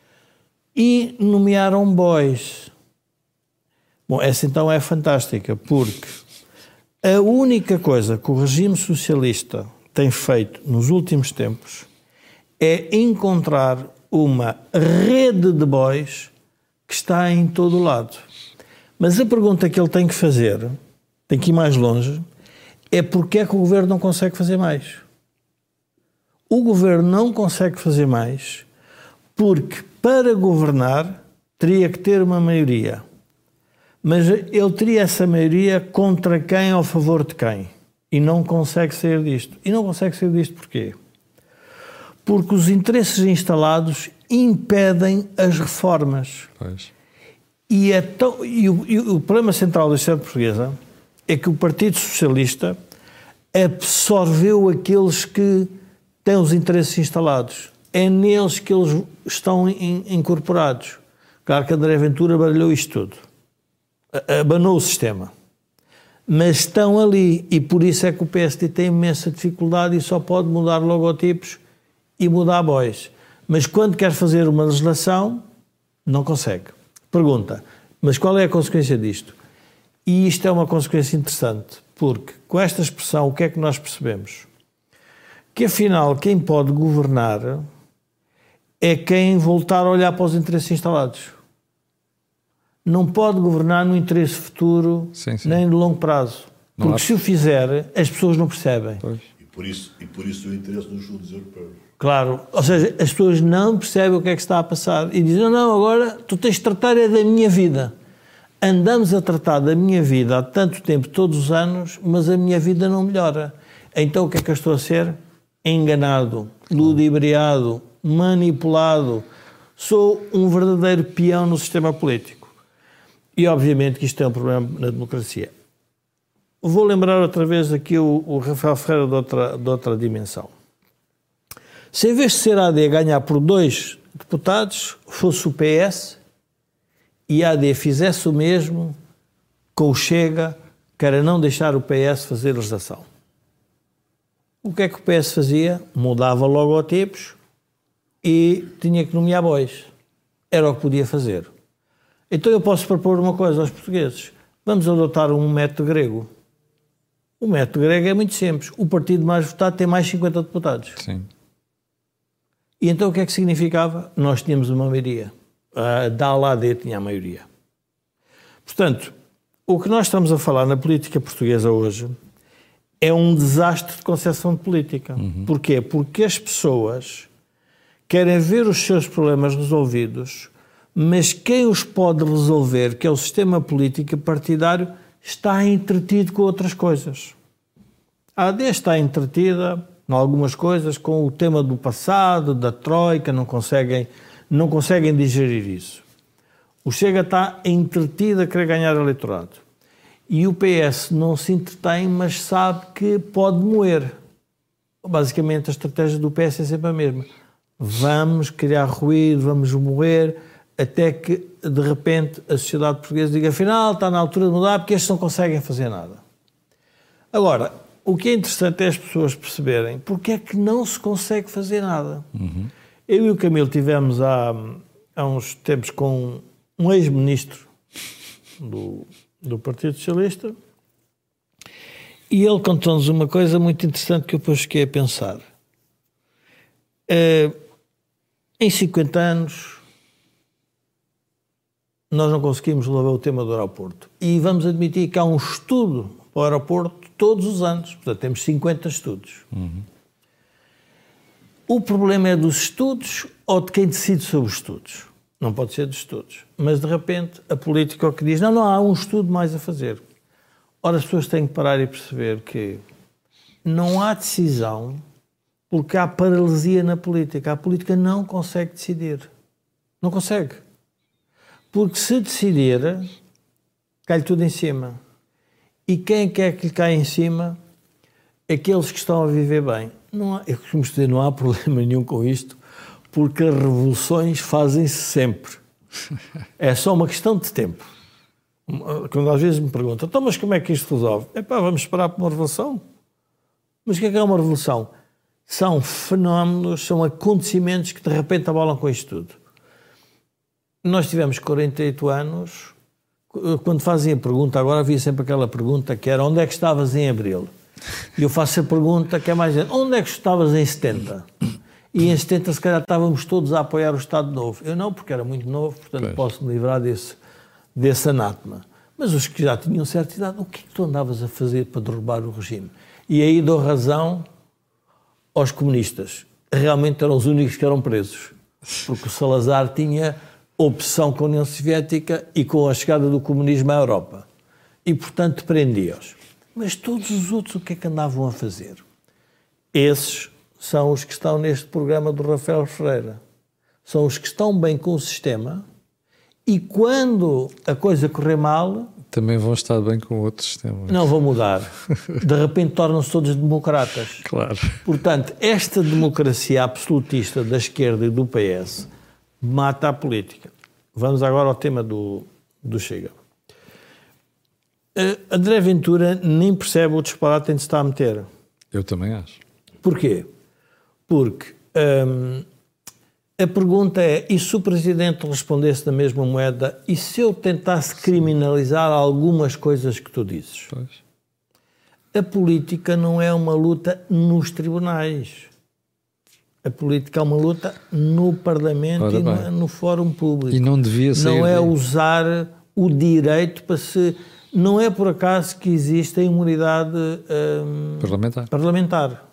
e nomearam bois. Bom, essa então é fantástica, porque a única coisa que o regime socialista tem feito nos últimos tempos é encontrar uma rede de bois que está em todo o lado. Mas a pergunta que ele tem que fazer, tem que ir mais longe, é porque é que o governo não consegue fazer mais. O governo não consegue fazer mais porque, para governar, teria que ter uma maioria. Mas ele teria essa maioria contra quem ou a favor de quem? E não consegue sair disto. E não consegue sair disto porquê? Porque os interesses instalados impedem as reformas. Pois. E, é tão, e, o, e o problema central da sociedade portuguesa é que o Partido Socialista absorveu aqueles que têm os interesses instalados. É neles que eles estão in, incorporados. Claro que André Ventura baralhou isto tudo. Abanou o sistema. Mas estão ali, e por isso é que o P S D tem imensa dificuldade e só pode mudar logotipos e mudar bois. Mas quando quer fazer uma legislação, não consegue. Pergunta, mas qual é a consequência disto? E isto é uma consequência interessante, porque com esta expressão o que é que nós percebemos? Que afinal quem pode governar é quem voltar a olhar para os interesses instalados. Não pode governar no interesse futuro, sim, sim. nem de longo prazo. Não porque há... se o fizer, as pessoas não percebem. Pois. E, por isso, e por isso o interesse nos fundos europeus. Claro, ou seja, as pessoas não percebem o que é que está a passar e dizem, não, não, agora tu tens de tratar é da minha vida. Andamos a tratar da minha vida há tanto tempo, todos os anos, mas a minha vida não melhora. Então o que é que eu estou a ser? Enganado, ludibriado, manipulado. Sou um verdadeiro peão no sistema político. E, obviamente, que isto é um problema na democracia. Vou lembrar outra vez aqui o, o Rafael Ferreira de outra, de outra dimensão. Se, em vez de ser a AD ganhar por dois deputados, fosse o P S e a AD fizesse o mesmo com o Chega, que era não deixar o P S fazer legislação. O que é que o P S fazia? Mudava logotipos e tinha que nomear bois. Era o que podia fazer. Então eu posso propor uma coisa aos portugueses. Vamos adotar um método grego. O método grego é muito simples. O partido mais votado tem mais cinquenta deputados. Sim. E então o que é que significava? Nós tínhamos uma maioria. A da A D tinha a maioria. Portanto, o que nós estamos a falar na política portuguesa hoje é um desastre de concepção de política. Uhum. Porquê? Porque as pessoas querem ver os seus problemas resolvidos, mas quem os pode resolver, que é o sistema político partidário, está entretido com outras coisas. A AD está entretida em algumas coisas com o tema do passado, da Troika, não conseguem, não conseguem digerir isso. O Chega está entretido a querer ganhar eleitorado. E o P S não se entretém, mas sabe que pode moer. Basicamente, a estratégia do P S é sempre a mesma. Vamos criar ruído, vamos moer, até que, de repente, a sociedade portuguesa diga, afinal, está na altura de mudar, porque estes não conseguem fazer nada. Agora, o que é interessante é as pessoas perceberem porque é que não se consegue fazer nada. Uhum. Eu e o Camilo tivemos há, há uns tempos com um ex-ministro do, do Partido Socialista e ele contou-nos uma coisa muito interessante que eu depois fiquei a pensar. Uh, em cinquenta anos nós não conseguimos resolver o tema do aeroporto e vamos admitir que há um estudo para o aeroporto todos os anos, portanto temos cinquenta estudos. Uhum. O problema é dos estudos ou de quem decide sobre os estudos? Não pode ser dos estudos, mas de repente a política é o que diz, não, não, há um estudo mais a fazer. Ora, as pessoas têm que parar e perceber que não há decisão porque há paralisia na política. A política não consegue decidir. Não consegue. Porque se decidir, cai tudo em cima. E quem quer que lhe caia em cima? Aqueles que estão a viver bem. Não há, eu costumo dizer, não há problema nenhum com isto, porque as revoluções fazem-se sempre. É só uma questão de tempo. Quando às vezes me perguntam, então, mas como é que isto resolve? Epá, vamos esperar por uma revolução. Mas o que é que é uma revolução? São fenómenos, são acontecimentos que de repente abalam com isto tudo. Nós tivemos quarenta e oito anos, quando fazem a pergunta, agora havia sempre aquela pergunta que era onde é que estavas em abril? E eu faço a pergunta que é mais... Onde é que estavas em setenta? E em setenta se calhar estávamos todos a apoiar o Estado Novo. Eu não, porque era muito novo, portanto pois. Posso me livrar desse, desse anátema. Mas os que já tinham certa idade, o que é que tu andavas a fazer para derrubar o regime? E aí dou razão aos comunistas. Realmente eram os únicos que eram presos. Porque o Salazar tinha opção com a União Soviética e com a chegada do comunismo à Europa. E, portanto, prendia-os. Mas todos os outros, o que é que andavam a fazer? Esses são os que estão neste programa do Rafael Ferreira. São os que estão bem com o sistema e quando a coisa correr mal... Também vão estar bem com outro sistema. Não vão mudar. De repente tornam-se todos democratas. Claro. Portanto, esta democracia absolutista da esquerda e do P S mata a política. Vamos agora ao tema do, do Chega. Uh, André Ventura nem percebe o disparate em que se está a meter. Eu também acho. Porquê? Porque um, a pergunta é, e se o Presidente respondesse da mesma moeda, e se eu tentasse criminalizar algumas coisas que tu dizes? Pois. A política não é uma luta nos tribunais. A política é uma luta no Parlamento Ora e no, no Fórum Público. E não devia ser. Não é usar o direito para se... Não é por acaso que existe a imunidade um, parlamentar. parlamentar.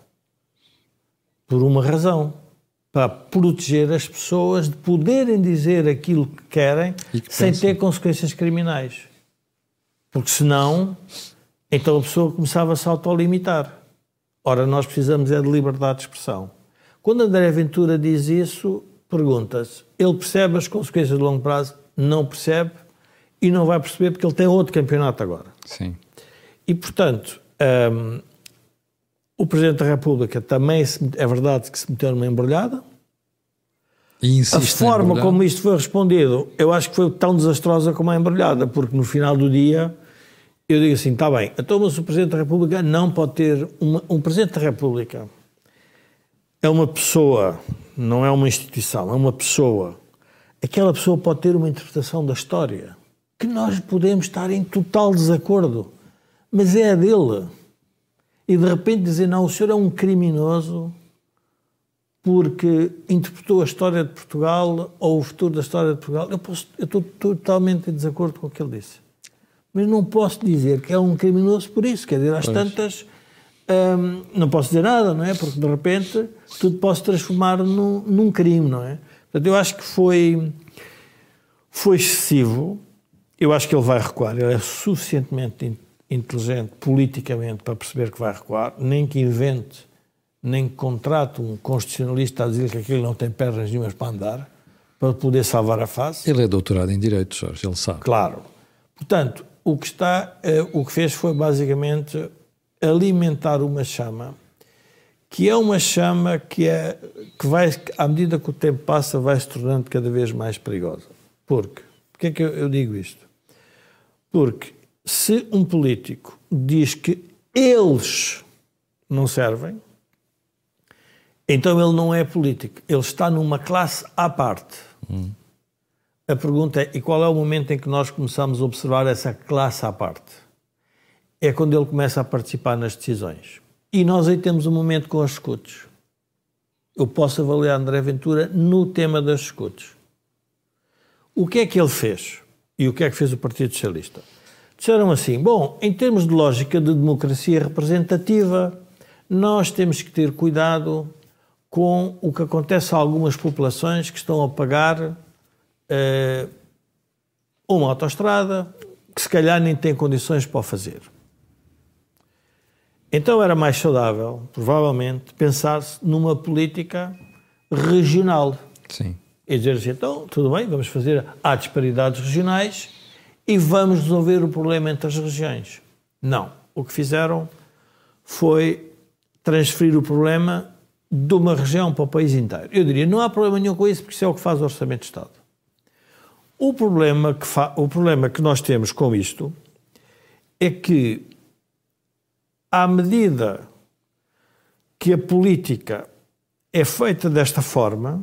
Por uma razão. Para proteger as pessoas de poderem dizer aquilo que querem que sem pensam. Ter consequências criminais. Porque senão, então a pessoa começava-se a autolimitar. Ora, nós precisamos é de liberdade de expressão. Quando André Ventura diz isso, pergunta-se, ele percebe as consequências de longo prazo? Não percebe e não vai perceber porque ele tem outro campeonato agora. Sim. E, portanto, um, o Presidente da República também, se, é verdade que se meteu numa embrulhada. E insiste a forma como isto foi respondido, eu acho que foi tão desastrosa como a embrulhada, porque no final do dia, eu digo assim, está bem, então mas o Presidente da República não pode ter... Uma, um Presidente da República é uma pessoa, não é uma instituição, é uma pessoa. Aquela pessoa pode ter uma interpretação da história, que nós podemos estar em total desacordo, mas é a dele. E de repente dizer, não, o senhor é um criminoso porque interpretou a história de Portugal ou o futuro da história de Portugal. Eu, posso, eu estou totalmente em desacordo com o que ele disse. Mas não posso dizer que é um criminoso por isso. Quer dizer, às pois. tantas... Hum, não posso dizer nada, não é? Porque de repente tudo pode se transformar num, num crime, não é? Portanto, eu acho que foi, foi excessivo. Eu acho que ele vai recuar. Ele é suficientemente inteligente politicamente para perceber que vai recuar. Nem que invente, nem que contrate um constitucionalista a dizer que aquilo não tem pernas nenhumas para andar, para poder salvar a face. Ele é doutorado em Direito, Jorge, ele sabe. Claro. Portanto, o que, está, uh, o que fez foi basicamente alimentar uma chama, que é uma chama que, é, que vai, à medida que o tempo passa, vai se tornando cada vez mais perigosa. Porquê? Porquê é que eu, eu digo isto? Porque se um político diz que eles não servem, então ele não é político. Ele está numa classe à parte. Hum. A pergunta é, e qual é o momento em que nós começamos a observar essa classe à parte? É quando ele começa a participar nas decisões. E nós aí temos um momento com as escutas. Eu posso avaliar André Ventura no tema das escutas. O que é que ele fez? E o que é que fez o Partido Socialista? Disseram assim, bom, em termos de lógica de democracia representativa, nós temos que ter cuidado com o que acontece a algumas populações que estão a pagar uh, uma autoestrada que se calhar nem têm condições para o fazer. Então era mais saudável, provavelmente, pensar-se numa política regional. Sim. E dizer assim, então, tudo bem, vamos fazer, há disparidades regionais e vamos resolver o problema entre as regiões. Não. O que fizeram foi transferir o problema de uma região para o país inteiro. Eu diria, não há problema nenhum com isso, porque isso é o que faz o Orçamento de Estado. O problema que, fa... o problema que nós temos com isto é que, à medida que a política é feita desta forma,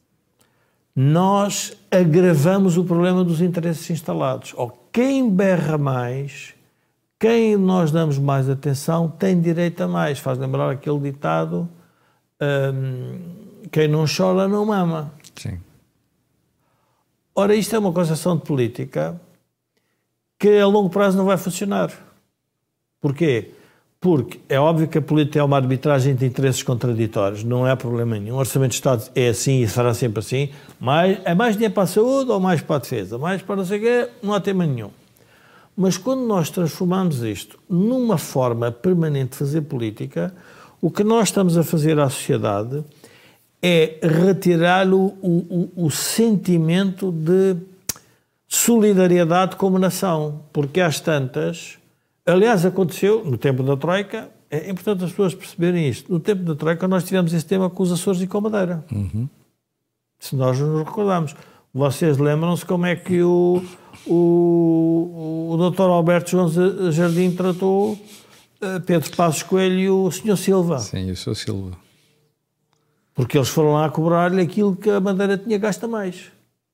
nós agravamos o problema dos interesses instalados. Ou quem berra mais, quem nós damos mais atenção, tem direito a mais. Faz lembrar aquele ditado, hum, quem não chora não mama. Sim. Ora, isto é uma concepção de política que a longo prazo não vai funcionar. Porquê? Porque é óbvio que a política é uma arbitragem de interesses contraditórios, não há problema nenhum. O Orçamento de Estado é assim e será sempre assim. Mais, é mais dinheiro para a saúde ou mais para a defesa? Mais para não sei o quê, não há tema nenhum. Mas quando nós transformamos isto numa forma permanente de fazer política, o que nós estamos a fazer à sociedade é retirar o, o, o sentimento de solidariedade como nação. Porque às tantas... Aliás, aconteceu no tempo da Troika, é importante as pessoas perceberem isto. No tempo da Troika nós tivemos esse tema com os Açores e com a Madeira. Uhum. Se nós nos recordamos. Vocês lembram-se como é que o, o, o doutor Alberto João Jardim tratou Pedro Passos Coelho e o senhor Silva? Sim, o senhor Silva. Porque eles foram lá cobrar-lhe aquilo que a Madeira tinha gasto a mais.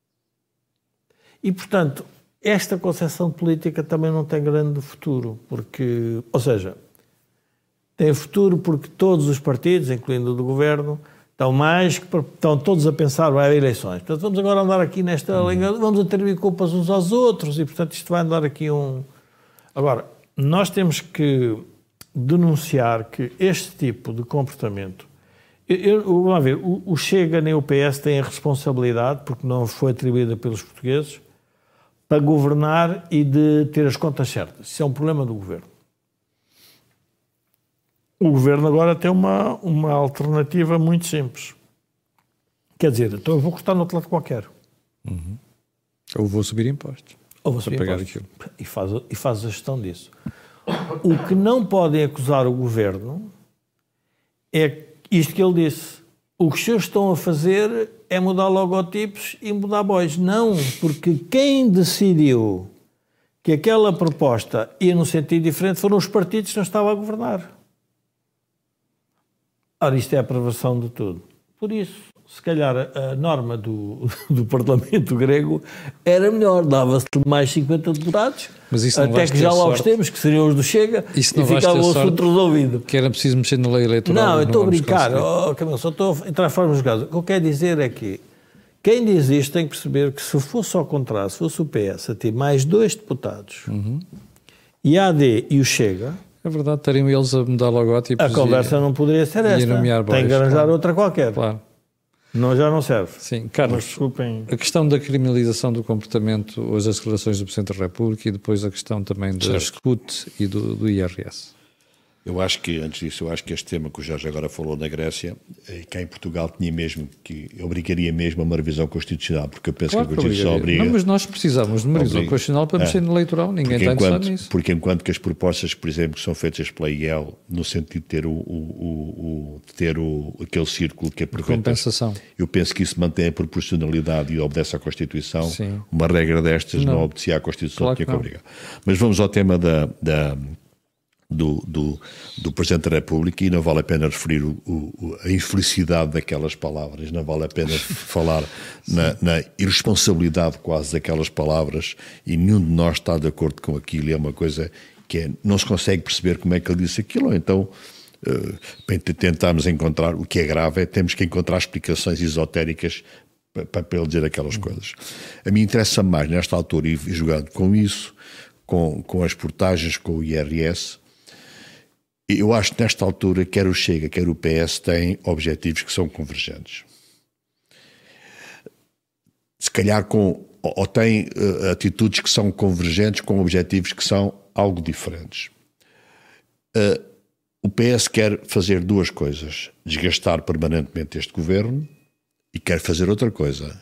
E, portanto... Esta concepção política também não tem grande futuro, porque, ou seja, tem futuro porque todos os partidos, incluindo o do governo, estão mais que, estão todos a pensar, vai haver eleições. Portanto, vamos agora andar aqui nesta uhum. linha, vamos atribuir culpas uns aos outros e, portanto, isto vai andar aqui um... Agora, nós temos que denunciar que este tipo de comportamento... Eu, eu, vamos ver, o, o Chega nem o P S têm a responsabilidade, porque não foi atribuída pelos portugueses, para governar e de ter as contas certas. Isso é um problema do governo. O governo agora tem uma, uma alternativa muito simples. Quer dizer, então eu vou cortar no outro lado qualquer. Uhum. Ou vou subir impostos. Ou vou subir impostos. E faz, e faz a gestão disso. O que não podem acusar o governo é isto que ele disse. O que os senhores estão a fazer é mudar logotipos e mudar bois. Não, porque quem decidiu que aquela proposta ia num sentido diferente foram os partidos que não estavam a governar. Ora, isto é a perversão de tudo. Por isso, se calhar a norma do, do Parlamento grego era melhor, dava-se mais cinquenta deputados, mas isso não até que já lá os temos, que seriam os do Chega, isso não e ficava o assunto resolvido. Que era preciso mexer na lei eleitoral. Não, eu estou a brincar, oh, Camilo, só estou a entrar fora dos casos. O que eu quero dizer é que quem diz isto tem que perceber que se fosse ao contrário, se fosse o P S a ter mais dois deputados, uhum. e a A D e o Chega... É verdade, teriam eles a mudar logótipos. A conversa e, não poderia ser esta. Tem que arranjar claro. outra qualquer. Claro. Não, já não serve. Sim, Carlos, desculpem. A questão da criminalização do comportamento, hoje as declarações do Presidente da República e depois a questão também da S C U T e do, do I R S. Eu acho que, antes disso, eu acho que este tema que o Jorge agora falou na Grécia, cá em Portugal tinha mesmo, que obrigaria mesmo a uma revisão constitucional, porque eu penso claro que a Constituição obriga... Não, mas nós precisamos de uma revisão obriga. constitucional para mexer é. no eleitoral, ninguém está interessado nisso. Porque enquanto que as propostas, por exemplo, que são feitas pela I E L, no sentido de ter, o, o, o, o, ter o, aquele círculo que é perfeito... compensação. Eu penso que isso mantém a proporcionalidade e obedece à Constituição. Sim. Uma regra destas não, não obedecia à Constituição, claro tinha que, que obrigar. Mas vamos ao tema da... da do, do, do Presidente da República, e não vale a pena referir o, o, a infelicidade daquelas palavras, não vale a pena falar na, na irresponsabilidade quase daquelas palavras, e nenhum de nós está de acordo com aquilo, e é uma coisa que é, não se consegue perceber como é que ele disse aquilo, ou então uh, para tentarmos encontrar, o que é grave é temos que encontrar explicações esotéricas para, para ele dizer aquelas coisas. A mim interessa mais nesta altura, e jogando com isso, com, com as portagens, com o I R S. Eu acho que nesta altura, quer o Chega, quer o P S, têm objetivos que são convergentes. Se calhar com, ou têm uh, atitudes que são convergentes com objetivos que são algo diferentes. Uh, o P S quer fazer duas coisas: desgastar permanentemente este governo, e quer fazer outra coisa.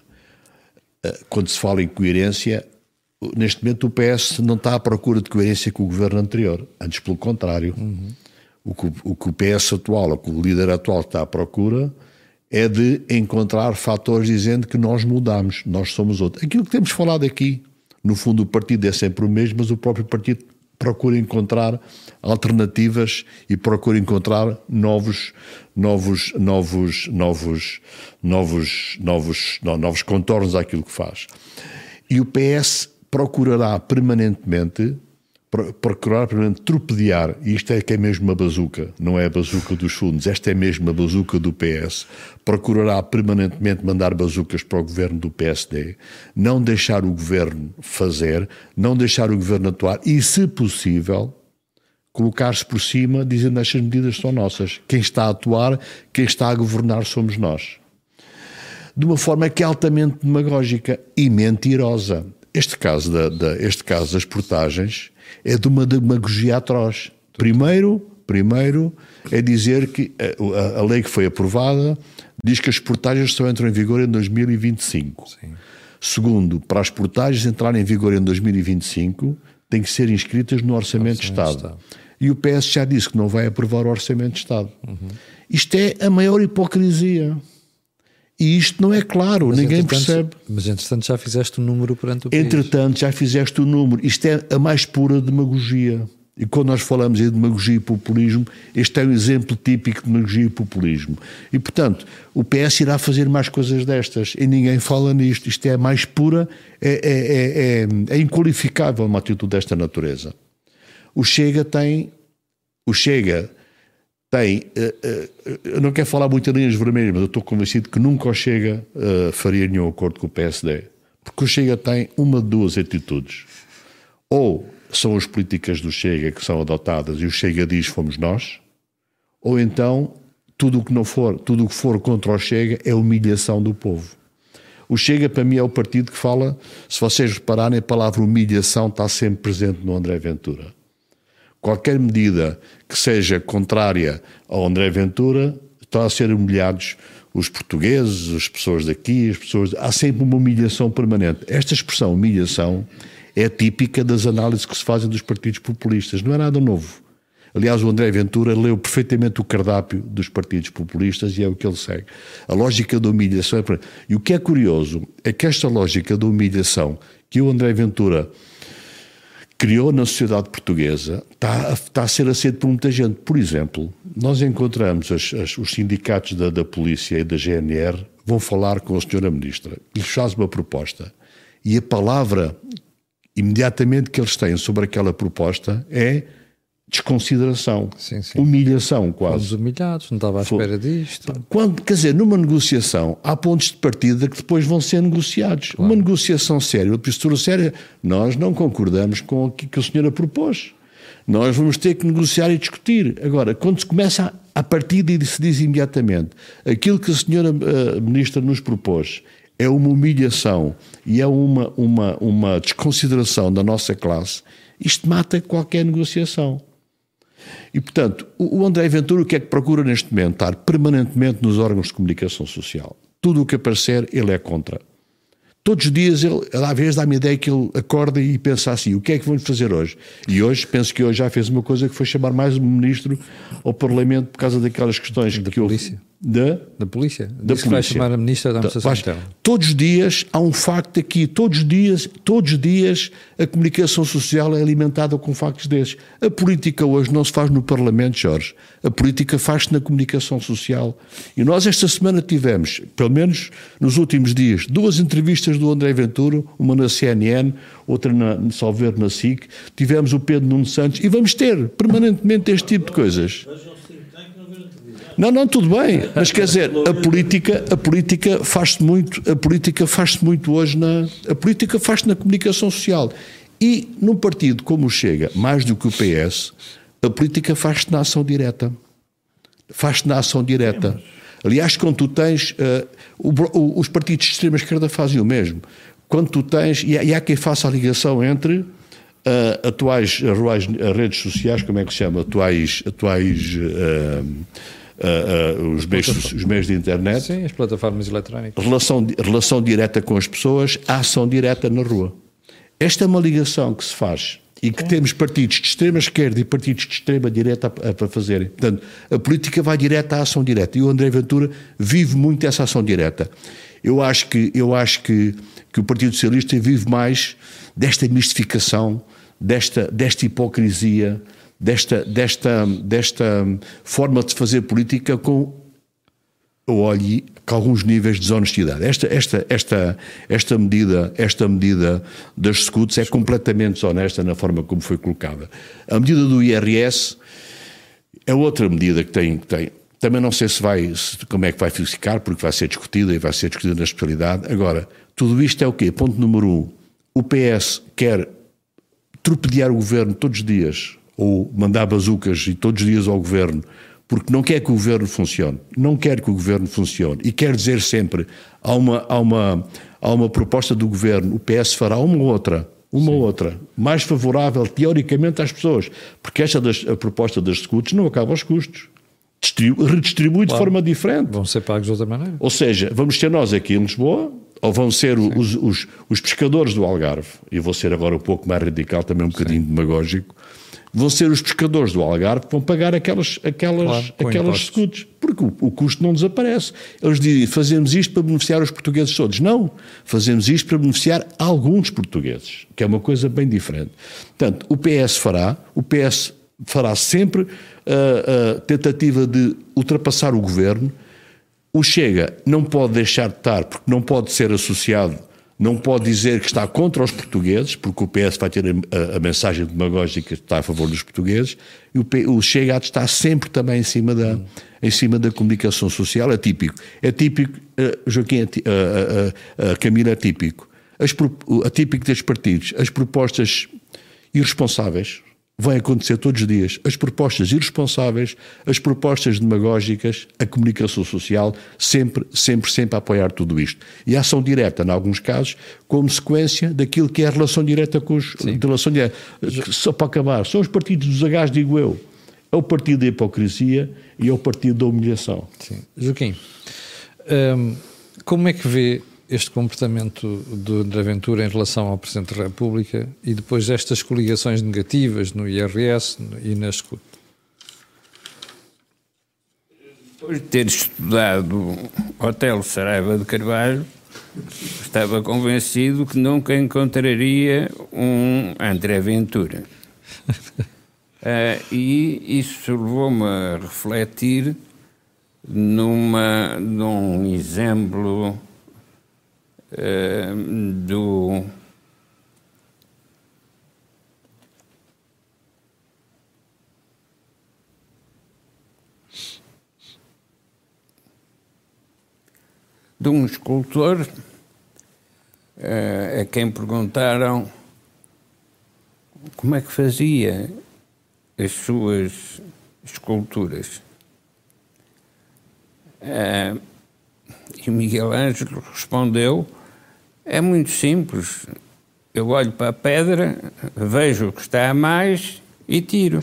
Uh, quando se fala em coerência, neste momento o P S não está à procura de coerência com o governo anterior, antes pelo contrário. Uhum. O que, o que o P S atual, o que o líder atual está à procura é de encontrar fatores dizendo que nós mudamos, nós somos outros. Aquilo que temos falado aqui, no fundo o partido é sempre o mesmo, mas o próprio partido procura encontrar alternativas e procura encontrar novos, novos, novos, novos, novos, novos, novos contornos àquilo que faz. E o P S procurará permanentemente procurar permanentemente torpedear, e isto é que é mesmo uma bazuca, não é a bazuca dos fundos, esta é mesmo a bazuca do P S, procurará permanentemente mandar bazucas para o governo do P S D, não deixar o governo fazer, não deixar o governo atuar e, se possível, colocar-se por cima dizendo estas medidas são nossas. Quem está a atuar, quem está a governar somos nós. De uma forma que é altamente demagógica e mentirosa. Este caso, da, da, este caso das portagens é de uma demagogia atroz. Primeiro, primeiro é dizer que a, a lei que foi aprovada diz que as portagens só entram em vigor em dois mil e vinte e cinco. Sim. Segundo, para as portagens entrarem em vigor em dois mil e vinte e cinco, têm que ser inscritas no Orçamento, Orçamento de, Estado. de Estado. E o P S já disse que não vai aprovar o Orçamento de Estado. Uhum. Isto é a maior hipocrisia. E isto não é claro, mas ninguém percebe. Mas entretanto já fizeste o número perante o país. Entretanto já fizeste o número. Isto é a mais pura demagogia. E quando nós falamos em demagogia e populismo, este é um exemplo típico de demagogia e populismo. E portanto, o P S irá fazer mais coisas destas. E ninguém fala nisto. Isto é a mais pura, é, é, é, é inqualificável uma atitude desta natureza. O Chega tem... O Chega... Tem, eu não quero falar muito em linhas vermelhas, mas eu estou convencido que nunca o Chega faria nenhum acordo com o P S D. Porque o Chega tem uma de duas atitudes. Ou são as políticas do Chega que são adotadas e o Chega diz fomos nós, ou então tudo o que não for, tudo o que for contra o Chega é humilhação do povo. O Chega para mim é o partido que fala, se vocês repararem, a palavra humilhação está sempre presente no André Ventura. Qualquer medida que seja contrária ao André Ventura, estão a ser humilhados os portugueses, as pessoas daqui, as pessoas... Há sempre uma humilhação permanente. Esta expressão, humilhação, é típica das análises que se fazem dos partidos populistas. Não é nada novo. Aliás, o André Ventura leu perfeitamente o cardápio dos partidos populistas e é o que ele segue. A lógica da humilhação é... E o que é curioso é que esta lógica da humilhação que o André Ventura criou na sociedade portuguesa, está a, está a ser aceito por muita gente. Por exemplo, nós encontramos as, as, os sindicatos da, da polícia e da G N R vão falar com a senhora Ministra e lhes faz uma proposta. E a palavra imediatamente que eles têm sobre aquela proposta é desconsideração, sim, sim. Humilhação quase. Fomos humilhados, não estava à espera disto. Quando, quer dizer, numa negociação há pontos de partida que depois vão ser negociados. Claro. Uma negociação séria, uma postura séria, nós não concordamos com o que, que a senhora propôs. Nós vamos ter que negociar e discutir. Agora, quando se começa a partida e se diz imediatamente aquilo que a senhora uh, Ministra nos propôs é uma humilhação e é uma, uma, uma desconsideração da nossa classe, isto mata qualquer negociação. E, portanto, o André Ventura o que é que procura neste momento? Estar permanentemente nos órgãos de comunicação social. Tudo o que aparecer, ele é contra. Todos os dias, ele, às vezes dá-me a ideia que ele acorda e pensa assim, o que é que vamos fazer hoje? E hoje, penso que hoje já fez uma coisa que foi chamar mais um ministro ao Parlamento por causa daquelas questões da que polícia. houve. da, da polícia. Da Disse que vai chamar a ministra da Administração Interna. Todos os dias há um facto aqui, todos os dias, todos os dias a comunicação social é alimentada com factos desses. A política hoje não se faz no Parlamento, Jorge. A política faz-se na comunicação social. E nós esta semana tivemos, pelo menos nos últimos dias, duas entrevistas do André Ventura, uma na C N N, outra na, Salver na S I C, tivemos o Pedro Nuno Santos e vamos ter permanentemente este tipo de coisas. Não, não, tudo bem, mas quer dizer, a política, a política faz-se muito, a política faz-se muito hoje na, a política faz-se na comunicação social. E num partido como o Chega, mais do que o P S, a política faz-se na ação direta. Faz-se na ação direta. Aliás, quando tu tens, uh, o, o, os partidos de extrema-esquerda fazem o mesmo. Quando tu tens, e há, e há quem faça a ligação entre uh, atuais, atuais redes sociais, como é que se chama? Atuais, atuais uh, Uh, uh, os, meios, os meios de internet. Sim, as plataformas eletrónicas. Relação, relação direta com as pessoas, a ação direta na rua. Esta é uma ligação que se faz e que é. temos partidos de extrema esquerda e partidos de extrema direita a, a, para fazerem. Portanto, a política vai direta à ação direta e o André Ventura vive muito essa ação direta. Eu acho que, eu acho que, que o Partido Socialista vive mais desta mistificação, desta, desta hipocrisia, Desta, desta, desta forma de fazer política com, eu olho, com alguns níveis de desonestidade. Esta, esta, esta, esta, medida, esta medida das scuts é completamente desonesta na forma como foi colocada. A medida do I R S é outra medida que tem, que tem. Também não sei se vai, se, como é que vai ficar, porque vai ser discutida e vai ser discutida na especialidade. Agora, tudo isto é o quê? Ponto número um, o P S quer torpedear o governo todos os dias, ou mandar bazucas e todos os dias ao governo, porque não quer que o governo funcione, não quer que o governo funcione, e quer dizer sempre, há uma, há uma, há uma proposta do governo, o P S fará uma ou outra, uma ou outra, mais favorável teoricamente às pessoas, porque esta das, a proposta das scuts não acaba aos custos, Distribu, redistribui claro. de forma diferente. Vão ser pagos de outra maneira. Ou seja, vamos ter nós aqui em Lisboa, ou vão ser os, os, os pescadores do Algarve, e vou ser agora um pouco mais radical, também um bocadinho Sim. demagógico, vão ser os pescadores do Algarve que vão pagar aquelas, aquelas, claro, aquelas scuts, porque o, o custo não desaparece. Eles dizem, fazemos isto para beneficiar os portugueses todos. Não, fazemos isto para beneficiar alguns portugueses, que é uma coisa bem diferente. Portanto, o P S fará, o P S fará sempre a, a tentativa de ultrapassar o governo. O Chega não pode deixar de estar, porque não pode ser associado, não pode dizer que está contra os portugueses, porque o P S vai ter a, a mensagem demagógica que está a favor dos portugueses, e o, P, o Chega há de estar sempre também em cima da, hum. em cima da comunicação social. É típico. É típico, uh, Joaquim, uh, uh, uh, Camila, é típico. As, é típico destes partidos. As propostas irresponsáveis vão acontecer todos os dias. As propostas irresponsáveis, as propostas demagógicas, a comunicação social, sempre, sempre, sempre a apoiar tudo isto. E a ação direta, em alguns casos, como sequência daquilo que é a relação direta com os... De relação direta. Só para acabar, são os partidos dos H's, digo eu. É o partido da hipocrisia e é o partido da humilhação. Sim. Joaquim, hum, como é que vê este comportamento do André Ventura em relação ao Presidente da República e depois destas coligações negativas no I R S e na SCUT? Depois de ter estudado Otelo Saraiva de Carvalho, estava convencido que nunca encontraria um André Ventura. uh, e isso levou-me a refletir numa, num exemplo Uh, do de um escultor uh, a quem perguntaram como é que fazia as suas esculturas. Uh, e o Miguel Ângelo respondeu: é muito simples, eu olho para a pedra, vejo o que está a mais e tiro.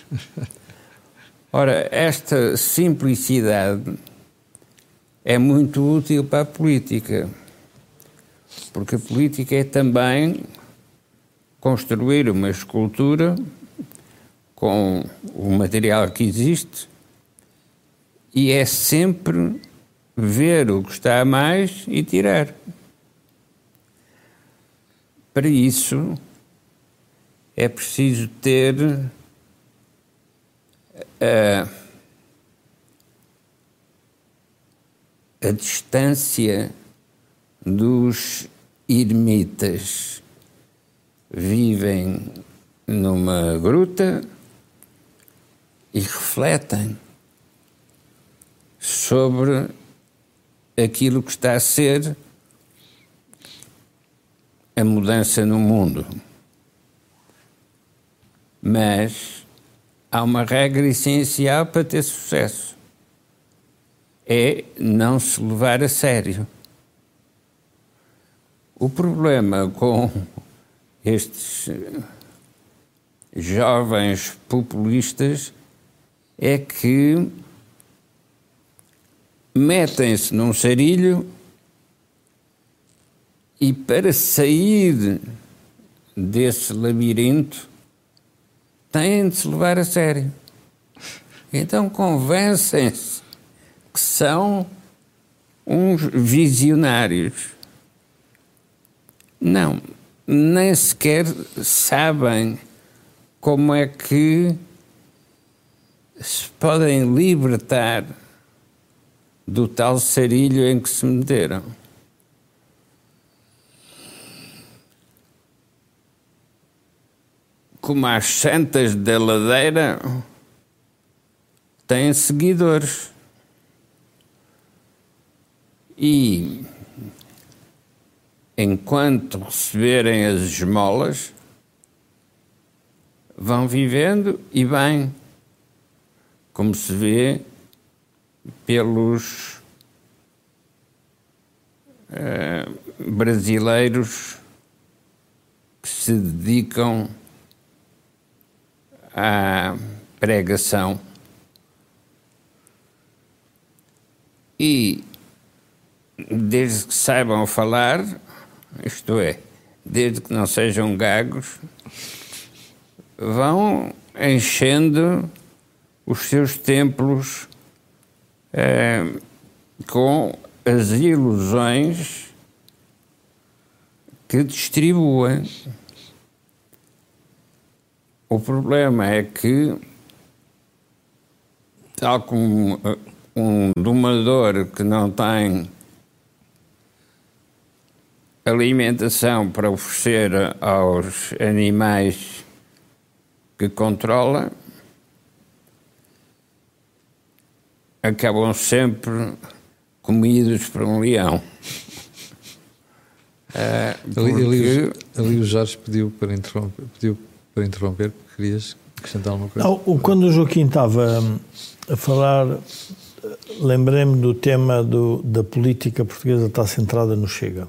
Ora, esta simplicidade é muito útil para a política, porque a política é também construir uma escultura com o material que existe E é sempre ver o que está a mais e tirar. Para isso, é preciso ter a, a distância dos ermitas. Vivem numa gruta e refletem sobre aquilo que está a ser a mudança no mundo. Mas há uma regra essencial para ter sucesso. É não se levar a sério. O problema com estes jovens populistas é que metem-se num sarilho e, para sair desse labirinto, têm de se levar a sério. Então convencem-se que são uns visionários. Não, nem sequer sabem como é que se podem libertar do tal sarilho em que se meteram. Como as santas da ladeira têm seguidores. E enquanto receberem as esmolas, vão vivendo e bem, como se vê pelos uh, brasileiros que se dedicam à pregação. E, desde que saibam falar, isto é, desde que não sejam gagos, vão enchendo os seus templos eh, com as ilusões que distribuem. O problema é que, tal como um domador que não tem alimentação para oferecer aos animais que controla, acabam sempre comidos por um leão. Uh, porque... ali, ali, ali o Jorge pediu para interromper, pediu para interromper, porque querias acrescentar alguma coisa? Não, quando o Joaquim estava a falar, lembrei-me do tema do, da política portuguesa estar centrada no Chega.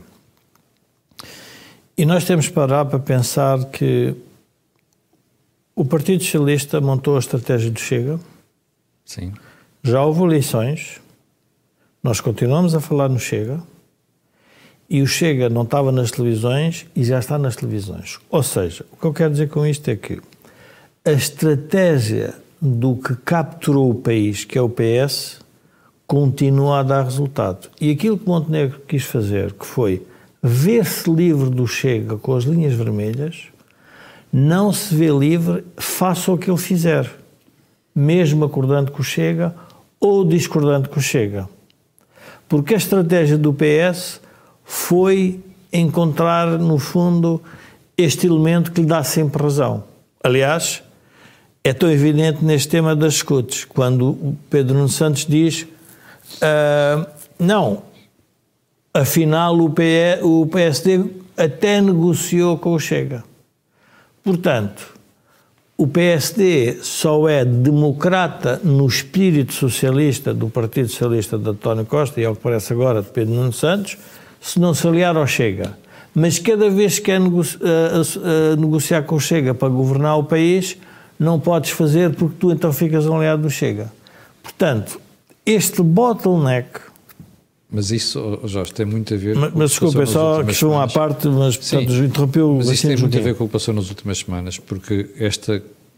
E nós temos que parar para pensar que o Partido Socialista montou a estratégia do Chega. Sim. Já houve eleições, nós continuamos a falar no Chega, e o Chega não estava nas televisões e já está nas televisões. Ou seja, o que eu quero dizer com isto é que a estratégia do que capturou o país, que é o P S, continua a dar resultado. E aquilo que Montenegro quis fazer, que foi ver-se livre do Chega com as linhas vermelhas, não se vê livre, faça o que ele fizer, mesmo acordando com o Chega ou discordando com o Chega. Porque a estratégia do P S foi encontrar, no fundo, este elemento que lhe dá sempre razão. Aliás, é tão evidente neste tema das escutas, quando o Pedro Nuno Santos diz uh, não, afinal o, P E, o P S D até negociou com o Chega. Portanto, o P S D só é democrata no espírito socialista do Partido Socialista de António Costa, e ao que parece agora de Pedro Nuno Santos, se não se aliar ao Chega. Mas cada vez que quer nego- uh, uh, negociar com o Chega para governar o país, não podes fazer porque tu então ficas aliado do Chega. Portanto, este bottleneck... Mas isso, Jorge, tem muito a ver... Mas, com o mas que desculpa, é só que são à semanas. parte, mas portanto, Sim, interrompeu... mas isso tem muito a um ver com o que passou nas últimas semanas, porque esta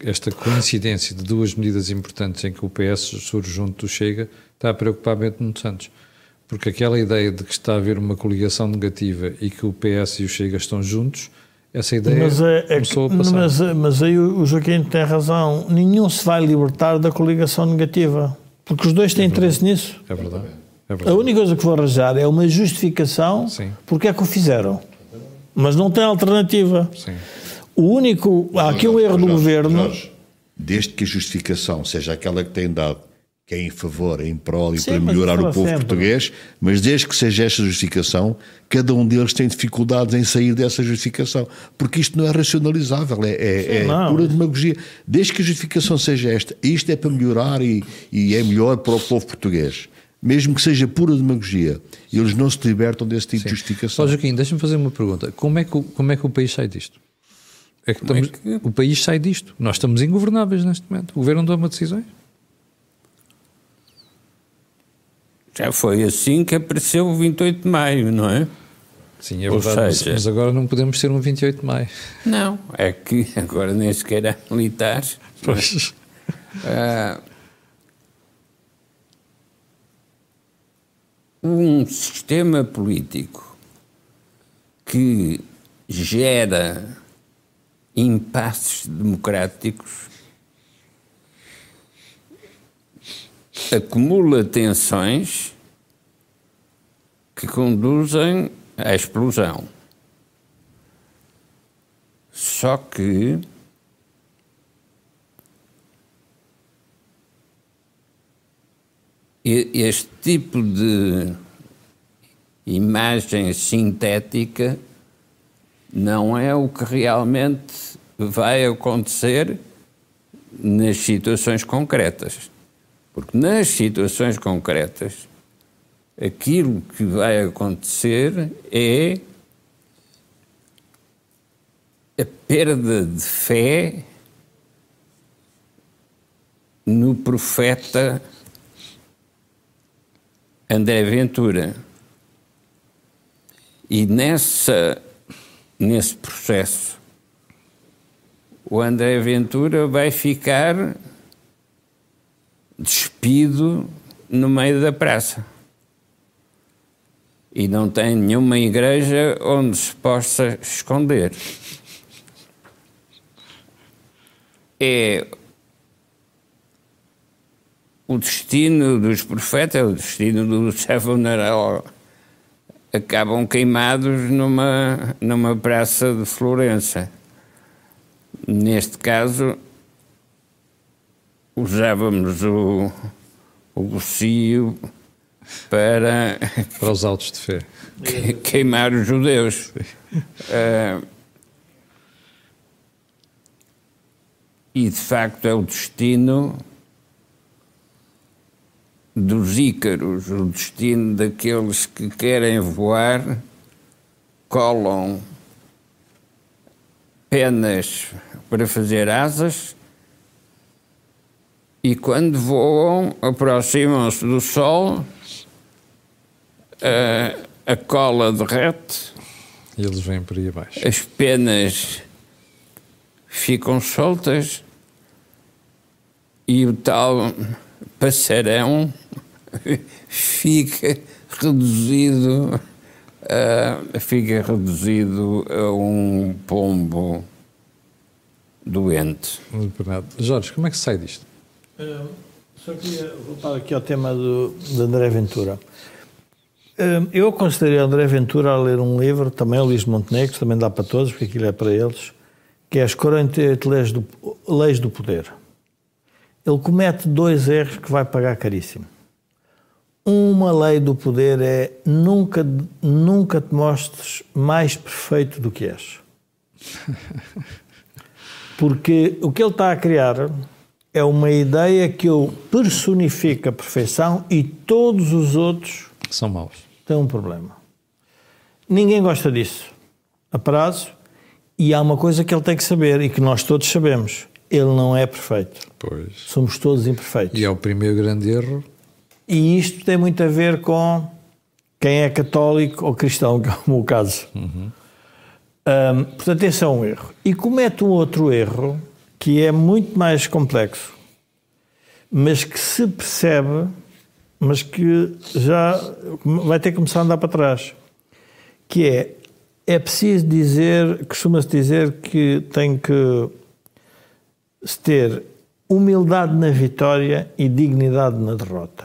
esta coincidência de duas medidas importantes em que o P S surge junto do Chega está a preocupar Bento Nuno Santos. Porque aquela ideia de que está a haver uma coligação negativa e que o P S e o Chega estão juntos, essa ideia mas é, começou é, a passar. Mas, mas aí o Joaquim tem razão. Nenhum se vai libertar da coligação negativa. Porque os dois têm é interesse nisso. É verdade. é verdade. A única coisa que vou arranjar é uma justificação Sim. porque é que o fizeram. Mas não tem alternativa. Sim. O único... Há aqui um erro do Jorge, governo... Jorge, desde que a justificação seja aquela que tem dado, que é em favor, é em prol e Sim, para mas melhorar fala o povo sempre. português, mas desde que seja esta justificação, cada um deles tem dificuldades em sair dessa justificação, porque isto não é racionalizável, é, é, Sim, é não. pura demagogia. Desde que a justificação seja esta, isto é para melhorar e, e é melhor para o povo português, mesmo que seja pura demagogia, eles não se libertam desse tipo Sim. de justificação. Só, Joaquim, deixa-me fazer uma pergunta. Como é que, o- como é que o país sai disto? É que estamos, é que- O país sai disto. Nós estamos ingovernáveis neste momento. O governo não toma decisões. Já foi assim que apareceu o vinte e oito de maio, não é? Sim, é Ou verdade, mas- seja- mas agora não podemos ter um vinte e oito de maio. Não, é que agora nem sequer há militares. Pois. Ah, um sistema político que gera impasses democráticos acumula tensões que conduzem à explosão. Só que este tipo de imagem sintética não é o que realmente vai acontecer nas situações concretas. Porque nas situações concretas, aquilo que vai acontecer é a perda de fé no profeta André Ventura. E nessa, nesse processo, o André Ventura vai ficar despido no meio da praça. E não tem nenhuma igreja onde se possa esconder. É o destino dos profetas, é o destino do seu funeral. Acabam queimados numa, numa praça de Florença. Neste caso, usávamos o, o gocio para, Para os autos de fé. que- queimar os judeus. Ah, e, de facto, é o destino dos ícaros, o destino daqueles que querem voar, colam penas para fazer asas e, quando voam, aproximam-se do sol, a, a cola derrete, E eles vêm por aí abaixo. as penas ficam soltas e o tal passarão fica reduzido a, fica reduzido a um pombo doente. Bernardo. Jorge, como é que se sai disto? Uh, só queria voltar aqui ao tema do, de André Ventura. Uh, eu aconselhei André Ventura a ler um livro, também o Luís Montenegro, também dá para todos, porque aquilo é para eles, que é As quarenta e oito Leis do, Leis do Poder. Ele comete dois erros que vai pagar caríssimo. Uma lei do poder é nunca, nunca te mostres mais perfeito do que és. Porque o que ele está a criar é uma ideia que eu personifico a perfeição e todos os outros São maus. têm um problema. Ninguém gosta disso, a prazo, e há uma coisa que ele tem que saber e que nós todos sabemos. Ele não é perfeito. Pois. Somos todos imperfeitos. E é o primeiro grande erro. E isto tem muito a ver com quem é católico ou cristão, que é o meu caso. Uhum. Um, portanto, esse é um erro. E comete um outro erro, que é muito mais complexo, mas que se percebe, mas que já vai ter que começar a andar para trás, que é, é preciso dizer, costuma-se dizer que tem que se ter humildade na vitória e dignidade na derrota.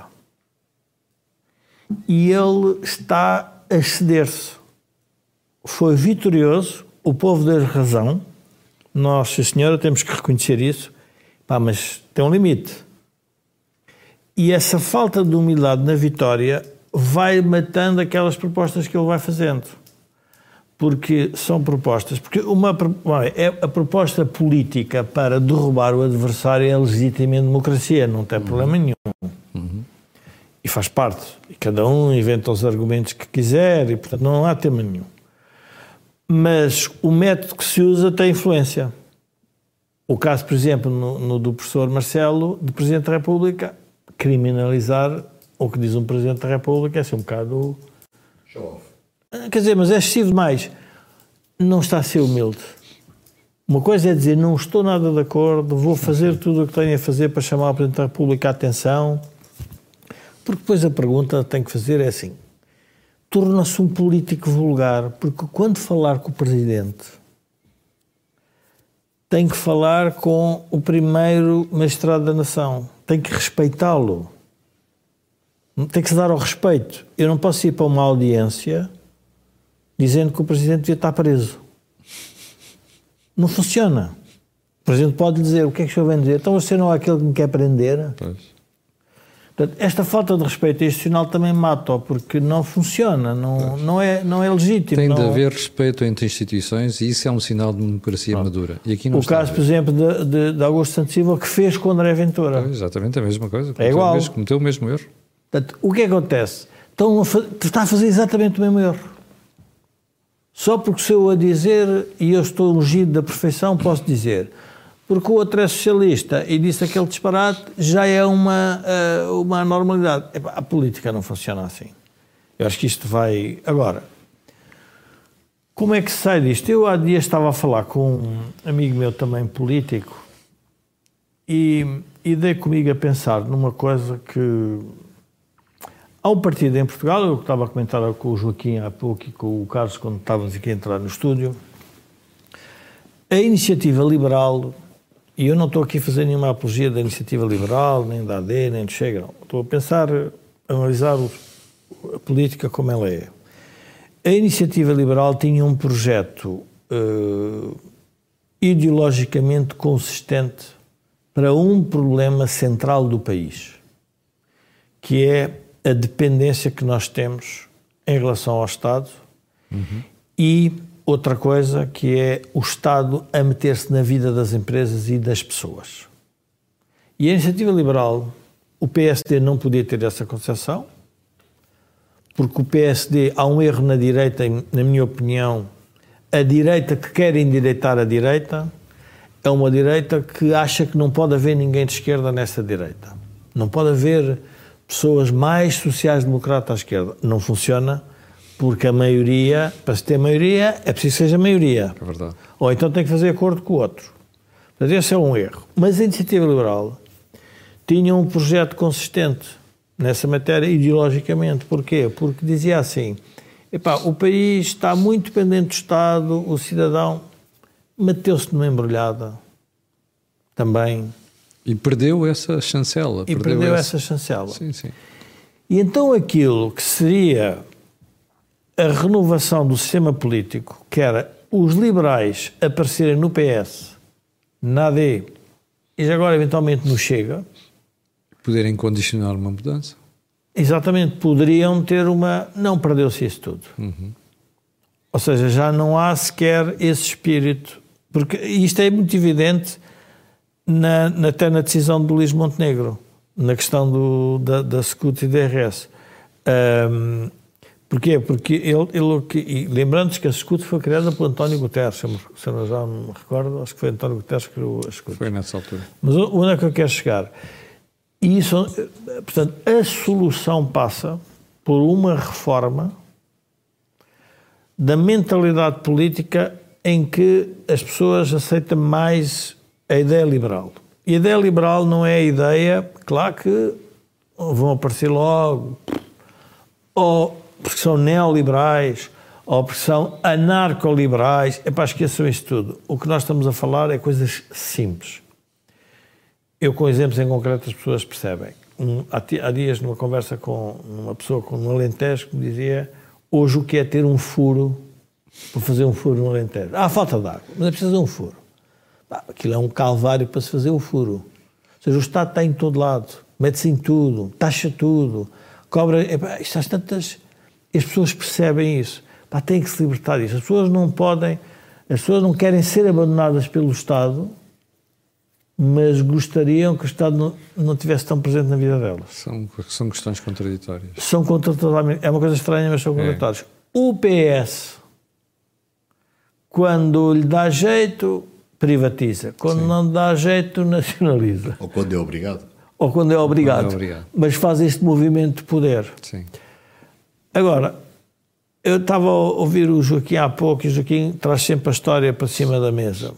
E ele está a ceder-se. Foi vitorioso, o povo deu razão, nós, sim senhora, temos que reconhecer isso, pá, mas tem um limite. E essa falta de humildade na vitória vai matando aquelas propostas que ele vai fazendo. Porque são propostas... Porque uma, é a proposta política para derrubar o adversário é legítima em democracia, não tem uhum. problema nenhum. Uhum. E faz parte. E cada um inventa os argumentos que quiser e, portanto, não há tema nenhum. Mas o método que se usa tem influência. O caso, por exemplo, no, no do professor Marcelo, de Presidente da República, criminalizar o que diz um Presidente da República é assim um bocado... Show off. Quer dizer, mas é excessivo demais. Não está a ser humilde. Uma coisa é dizer, não estou nada de acordo, vou fazer tudo o que tenho a fazer para chamar o Presidente da República a atenção. Porque depois a pergunta que tem que fazer é assim, torna-se um político vulgar, porque quando falar com o Presidente, tem que falar com o primeiro magistrado da nação, tem que respeitá-lo, tem que se dar ao respeito. Eu não posso ir para uma audiência dizendo que o Presidente devia estar preso. Não funciona. O Presidente pode dizer, o que é que o senhor vem dizer? Então você não é aquele que me quer prender? Pois. Portanto, esta falta de respeito institucional também mata-o, porque não funciona, não, não, é, não é legítimo. Tem não... de haver respeito entre instituições e isso é um sinal de democracia Pronto. madura. E aqui não o caso, por exemplo, de, de, de Augusto Santos Silva, que fez com André Ventura. É exatamente a mesma coisa. É igual. Mesmo, cometeu o mesmo erro. Portanto, o que acontece? Estão a fa- está a fazer exatamente o mesmo erro. Só porque sou eu a dizer, e eu estou ungido da perfeição, posso dizer... Porque o outro é socialista e disse aquele disparate, já é uma, uh, uma normalidade. Epá, a política não funciona assim. Eu acho que isto vai... Agora, como é que se sai disto? Eu há dias estava a falar com um amigo meu também político e, e dei comigo a pensar numa coisa que... Há um partido em Portugal, eu estava a comentar com o Joaquim há pouco e com o Carlos quando estávamos aqui a entrar no estúdio, a Iniciativa Liberal... E eu não estou aqui a fazer nenhuma apologia da Iniciativa Liberal, nem da A D, nem do Chega, não. Estou a pensar, a analisar a política como ela é. A Iniciativa Liberal tinha um projeto uh, ideologicamente consistente para um problema central do país, que é a dependência que nós temos em relação ao Estado uhum. e... Outra coisa que é o Estado a meter-se na vida das empresas e das pessoas. E a Iniciativa Liberal, o P S D não podia ter essa concepção, porque o P S D, há um erro na direita, na minha opinião, a direita que quer endireitar a direita, é uma direita que acha que não pode haver ninguém de esquerda nessa direita. Não pode haver pessoas mais sociais-democratas à esquerda. Não funciona. Porque a maioria, para se ter maioria, é preciso que seja maioria. É verdade. Ou então tem que fazer acordo com o outro. Portanto, esse é um erro. Mas a Iniciativa Liberal tinha um projeto consistente nessa matéria ideologicamente. Porquê? Porque dizia assim, epá, o país está muito dependente do Estado, o cidadão meteu-se numa embrulhada também. E perdeu essa chancela. E perdeu, perdeu essa... essa chancela. Sim, sim. E então aquilo que seria... a renovação do sistema político, que era os liberais aparecerem no P S, na A D e já agora eventualmente no Chega, poderem condicionar uma mudança. Exatamente, poderiam ter uma... Não, perdeu-se isso tudo. Uhum. Ou seja, já não há sequer esse espírito, porque isto é muito evidente na, na, até na decisão do Luís Montenegro, na questão do, da, da S C U T e da R S. Um, Porquê? Porque ele, ele lembrando-se que a S C U T foi criada por António Guterres, se eu já me recordo, acho que foi António Guterres que criou a S C U T. Foi nessa altura. Mas onde é que eu quero chegar? E isso, portanto, a solução passa por uma reforma da mentalidade política em que as pessoas aceitam mais a ideia liberal. E a ideia liberal não é a ideia, claro que vão aparecer logo, ou porque são neoliberais, ou porque são anarcoliberais. Epá, esqueçam isso tudo. O que nós estamos a falar é coisas simples. Eu, com exemplos em concreto, as pessoas percebem. Um, há, há dias, numa conversa com uma pessoa com um Alentejo, que me dizia hoje o que é ter um furo, para fazer um furo no Alentejo. Ah, falta de água, mas é preciso de um furo. Bah, aquilo é um calvário para se fazer o furo. Ou seja, o Estado está em todo lado, mete-se em tudo, taxa tudo, cobra... Epá, isto às tantas... As pessoas percebem isso. Pá, têm que se libertar disso. As pessoas não podem... As pessoas não querem ser abandonadas pelo Estado, mas gostariam que o Estado não, não tivesse tão presente na vida delas. São, são questões contraditórias. São contraditórias. É uma coisa estranha, mas são contraditórias. É. O P S, quando lhe dá jeito, privatiza. Quando Sim. não dá jeito, nacionaliza. Ou quando é obrigado. Ou quando é obrigado. Quando é obrigado. Mas faz este movimento de poder. Sim. Agora, eu estava a ouvir o Joaquim há pouco, e o Joaquim traz sempre a história para cima da mesa.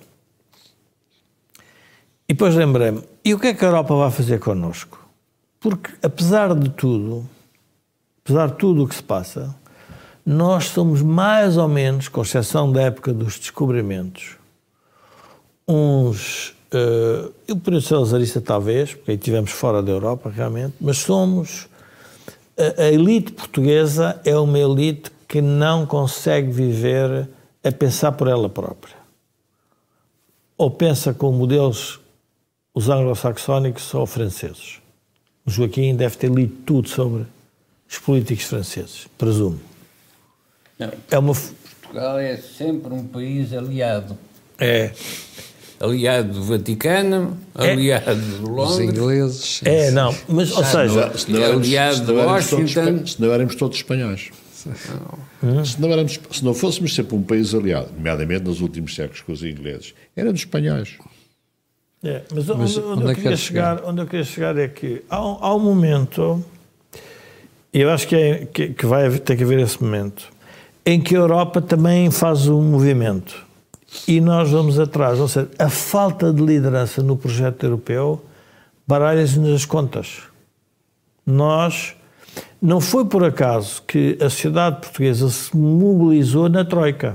E depois lembrei-me, e o que é que a Europa vai fazer connosco? Porque, apesar de tudo, apesar de tudo o que se passa, nós somos mais ou menos, com exceção da época dos descobrimentos, uns... Uh, eu por ser lazarista talvez, porque aí estivemos fora da Europa realmente, mas somos... A, a elite portuguesa é uma elite que não consegue viver a pensar por ela própria. Ou pensa com modelos... os anglo-saxónicos ou franceses. O Joaquim deve ter lido tudo sobre os políticos franceses, presumo. Não, é uma... Portugal é sempre um país aliado. É. Aliado do Vaticano, é. aliado de Londres. Os ingleses. É, não, mas, ou seja... Se não éramos, aliado se de não Washington... Todos, se não éramos todos espanhóis. Hum? Se, não éramos, se não fôssemos sempre um país aliado, nomeadamente nos últimos séculos com os ingleses, éramos espanhóis. É, mas, mas onde, onde, onde, eu queria chegar, chegar? onde eu queria chegar é que há um, há um momento, e eu acho que, é, que, que vai ter que haver esse momento, em que a Europa também faz um movimento e nós vamos atrás. Ou seja, a falta de liderança no projeto europeu baralha-nos as contas. Nós, não foi por acaso que a sociedade portuguesa se mobilizou na Troika.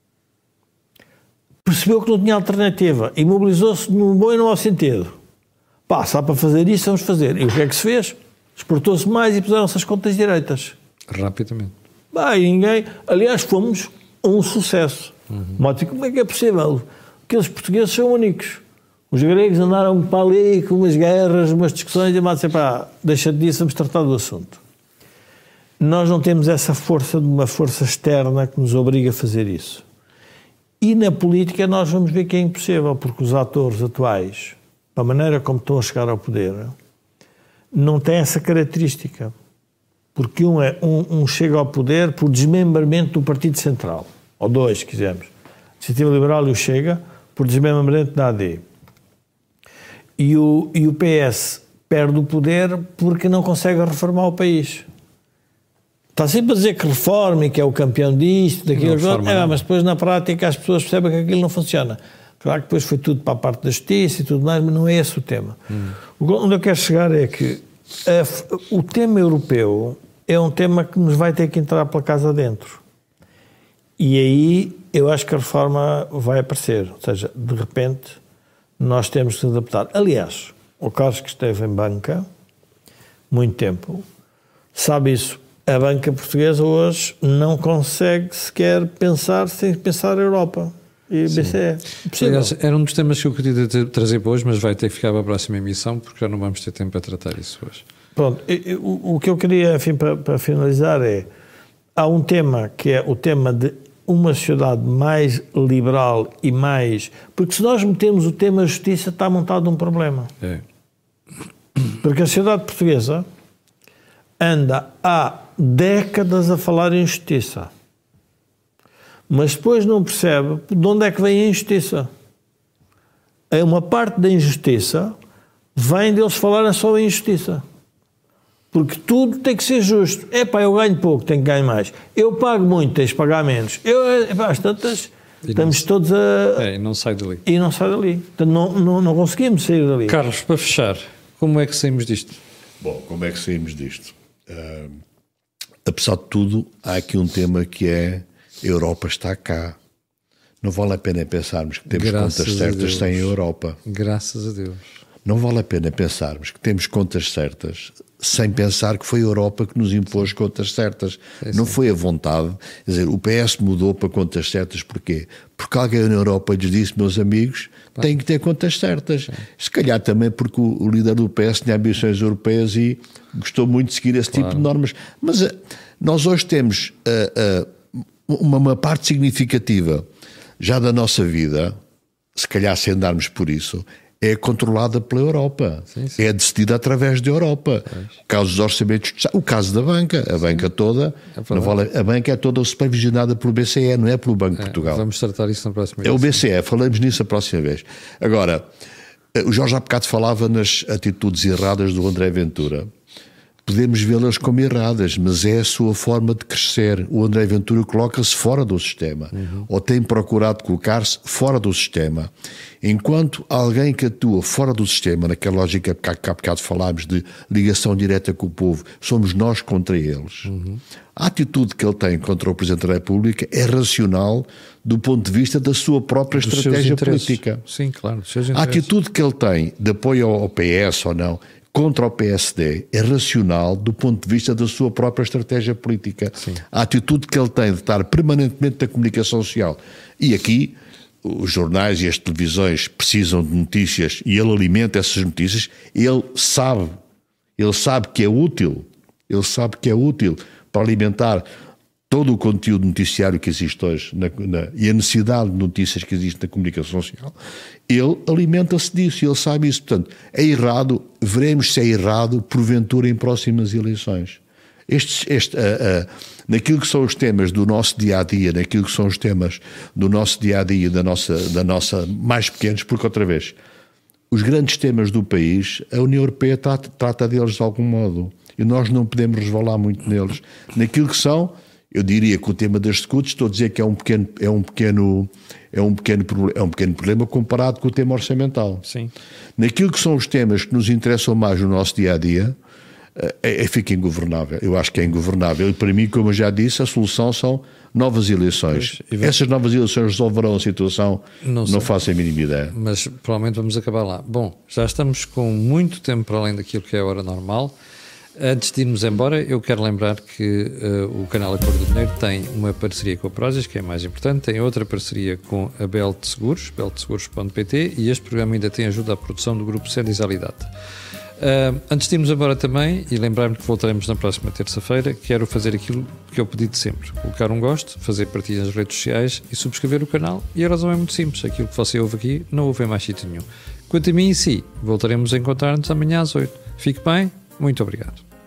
Percebeu que não tinha alternativa e mobilizou-se no bom e no mau sentido. Pá, se há para fazer isso, vamos fazer. E o que é que se fez? Exportou-se mais e puseram-se as contas direitas. Rapidamente. Bah, e ninguém... Aliás, fomos um sucesso. Uhum. Mas como é que é possível? Aqueles portugueses são únicos. Os gregos andaram para ali com umas guerras, umas discussões e mais pá, deixa disso, vamos tratar do assunto. Nós não temos essa força de uma força externa que nos obriga a fazer isso. E na política nós vamos ver que é impossível, porque os atores atuais, da maneira como estão a chegar ao poder, não têm essa característica. Porque um, é, um, um chega ao poder por desmembramento do Partido Central, ou dois, se quisermos. A Iniciativa Liberal e o Chega, por desmembramento da A D. E o, e o P S perde o poder porque não consegue reformar o país. Está sempre a dizer que reforma e que é o campeão disto, daquilo, é, mas depois na prática as pessoas percebem que aquilo não funciona. Claro que depois foi tudo para a parte da justiça e tudo mais, mas não é esse o tema. Hum. Onde eu quero chegar é que a, o tema europeu é um tema que nos vai ter que entrar pela casa dentro. E aí eu acho que a reforma vai aparecer. Ou seja, de repente nós temos que nos adaptar. Aliás, o Carlos, que esteve em banca muito tempo, sabe isso. A banca portuguesa hoje não consegue sequer pensar sem pensar a Europa e o B C E. Aliás, era um dos temas que eu queria trazer para hoje, mas vai ter que ficar para a próxima emissão porque já não vamos ter tempo para tratar isso hoje. Pronto, o, o que eu queria, enfim, para, para finalizar é, há um tema que é o tema de uma sociedade mais liberal e mais... Porque se nós metemos o tema justiça, está montado um problema. É. Porque a sociedade portuguesa anda há décadas a falar em justiça, mas depois não percebe de onde é que vem a injustiça. É uma parte da injustiça vem deles falarem só em injustiça. Porque tudo tem que ser justo. É pá, eu ganho pouco, tenho que ganhar mais. Eu pago muito, tens de pagar menos. Eu, epá, às tantas, Estamos todos a... É, e não sai dali. E não sai dali. Portanto, não, não, não conseguimos sair dali. Carlos, para fechar, como é que saímos disto? Bom, como é que saímos disto? Uh, apesar de tudo, há aqui um tema que é a Europa está cá. Não vale a pena pensarmos que temos Graças contas certas sem a Europa. Graças a Deus. Não vale a pena pensarmos que temos contas certas sem pensar que foi a Europa que nos impôs contas certas. É, não foi a vontade. Quer dizer, o P S mudou para contas certas porquê? Porque alguém na Europa lhes disse, meus amigos, claro, têm que ter contas certas. Sim. Se calhar também porque o, o líder do P S tinha ambições europeias e gostou muito de seguir esse claro. tipo de normas. Mas uh, nós hoje temos uh, uh, uma, uma parte significativa já da nossa vida, se calhar sem andarmos por isso, é controlada pela Europa, sim, sim. é decidida através da Europa. O caso dos orçamentos, o caso da banca, a sim. banca toda, é não vale, a banca é toda supervisionada pelo B C E, não é pelo Banco de é, Portugal. Vamos tratar isso na próxima vez. É o B C E, falamos nisso a próxima vez. Agora, o Jorge há bocado falava nas atitudes erradas do André Ventura. Podemos vê-las como erradas, mas é a sua forma de crescer. O André Ventura coloca-se fora do sistema, uhum. ou tem procurado colocar-se fora do sistema. Enquanto alguém que atua fora do sistema, naquela lógica que há bocado falámos de ligação direta com o povo, somos nós contra eles. Uhum. A atitude que ele tem contra o Presidente da República é racional do ponto de vista da sua própria dos estratégia política. Sim, claro. Dos seus a atitude que ele tem de apoio ao P S ou não, contra o P S D, é racional do ponto de vista da sua própria estratégia política. Sim. A atitude que ele tem de estar permanentemente na comunicação social. E aqui, os jornais e as televisões precisam de notícias e ele alimenta essas notícias. Ele sabe, ele sabe que é útil, ele sabe que é útil para alimentar todo o conteúdo noticiário que existe hoje na, na, e a necessidade de notícias que existe na comunicação social, ele alimenta-se disso, ele sabe isso. Portanto, é errado, veremos se é errado, porventura, em próximas eleições. Estes, este, uh, uh, naquilo que são os temas do nosso dia-a-dia, naquilo que são os temas do nosso dia-a-dia, da nossa, da nossa mais pequenos, porque outra vez, os grandes temas do país, a União Europeia trata, trata deles de algum modo, e nós não podemos resvalar muito neles. Naquilo que são, eu diria que o tema das escutas, estou a dizer que é um pequeno, é um pequeno, é um pequeno, é um pequeno problema comparado com o tema orçamental. Sim. Naquilo que são os temas que nos interessam mais no nosso dia-a-dia, é, é, fica ingovernável. Eu acho que é ingovernável. E para mim, como eu já disse, a solução são novas eleições. Pois, essas novas eleições resolverão a situação? Não, não faço a mínima ideia. Mas provavelmente vamos acabar lá. Bom, já estamos com muito tempo para além daquilo que é a hora normal. Antes de irmos embora, eu quero lembrar que uh, o canal Acordo do Dinheiro tem uma parceria com a Prozis, que é mais importante, tem outra parceria com a Belt Seguros, belt seguros ponto pt, e este programa ainda tem ajuda à produção do grupo Cedis Alidade. Uh, antes de irmos embora também, e lembrar-me que voltaremos na próxima terça-feira, quero fazer aquilo que eu pedi de sempre: colocar um gosto, fazer partilha nas redes sociais e subscrever o canal. E a razão é muito simples: aquilo que você ouve aqui não ouve em mais sítio nenhum. Quanto a mim e si, voltaremos a encontrar-nos amanhã às oito. Fique bem, muito obrigado.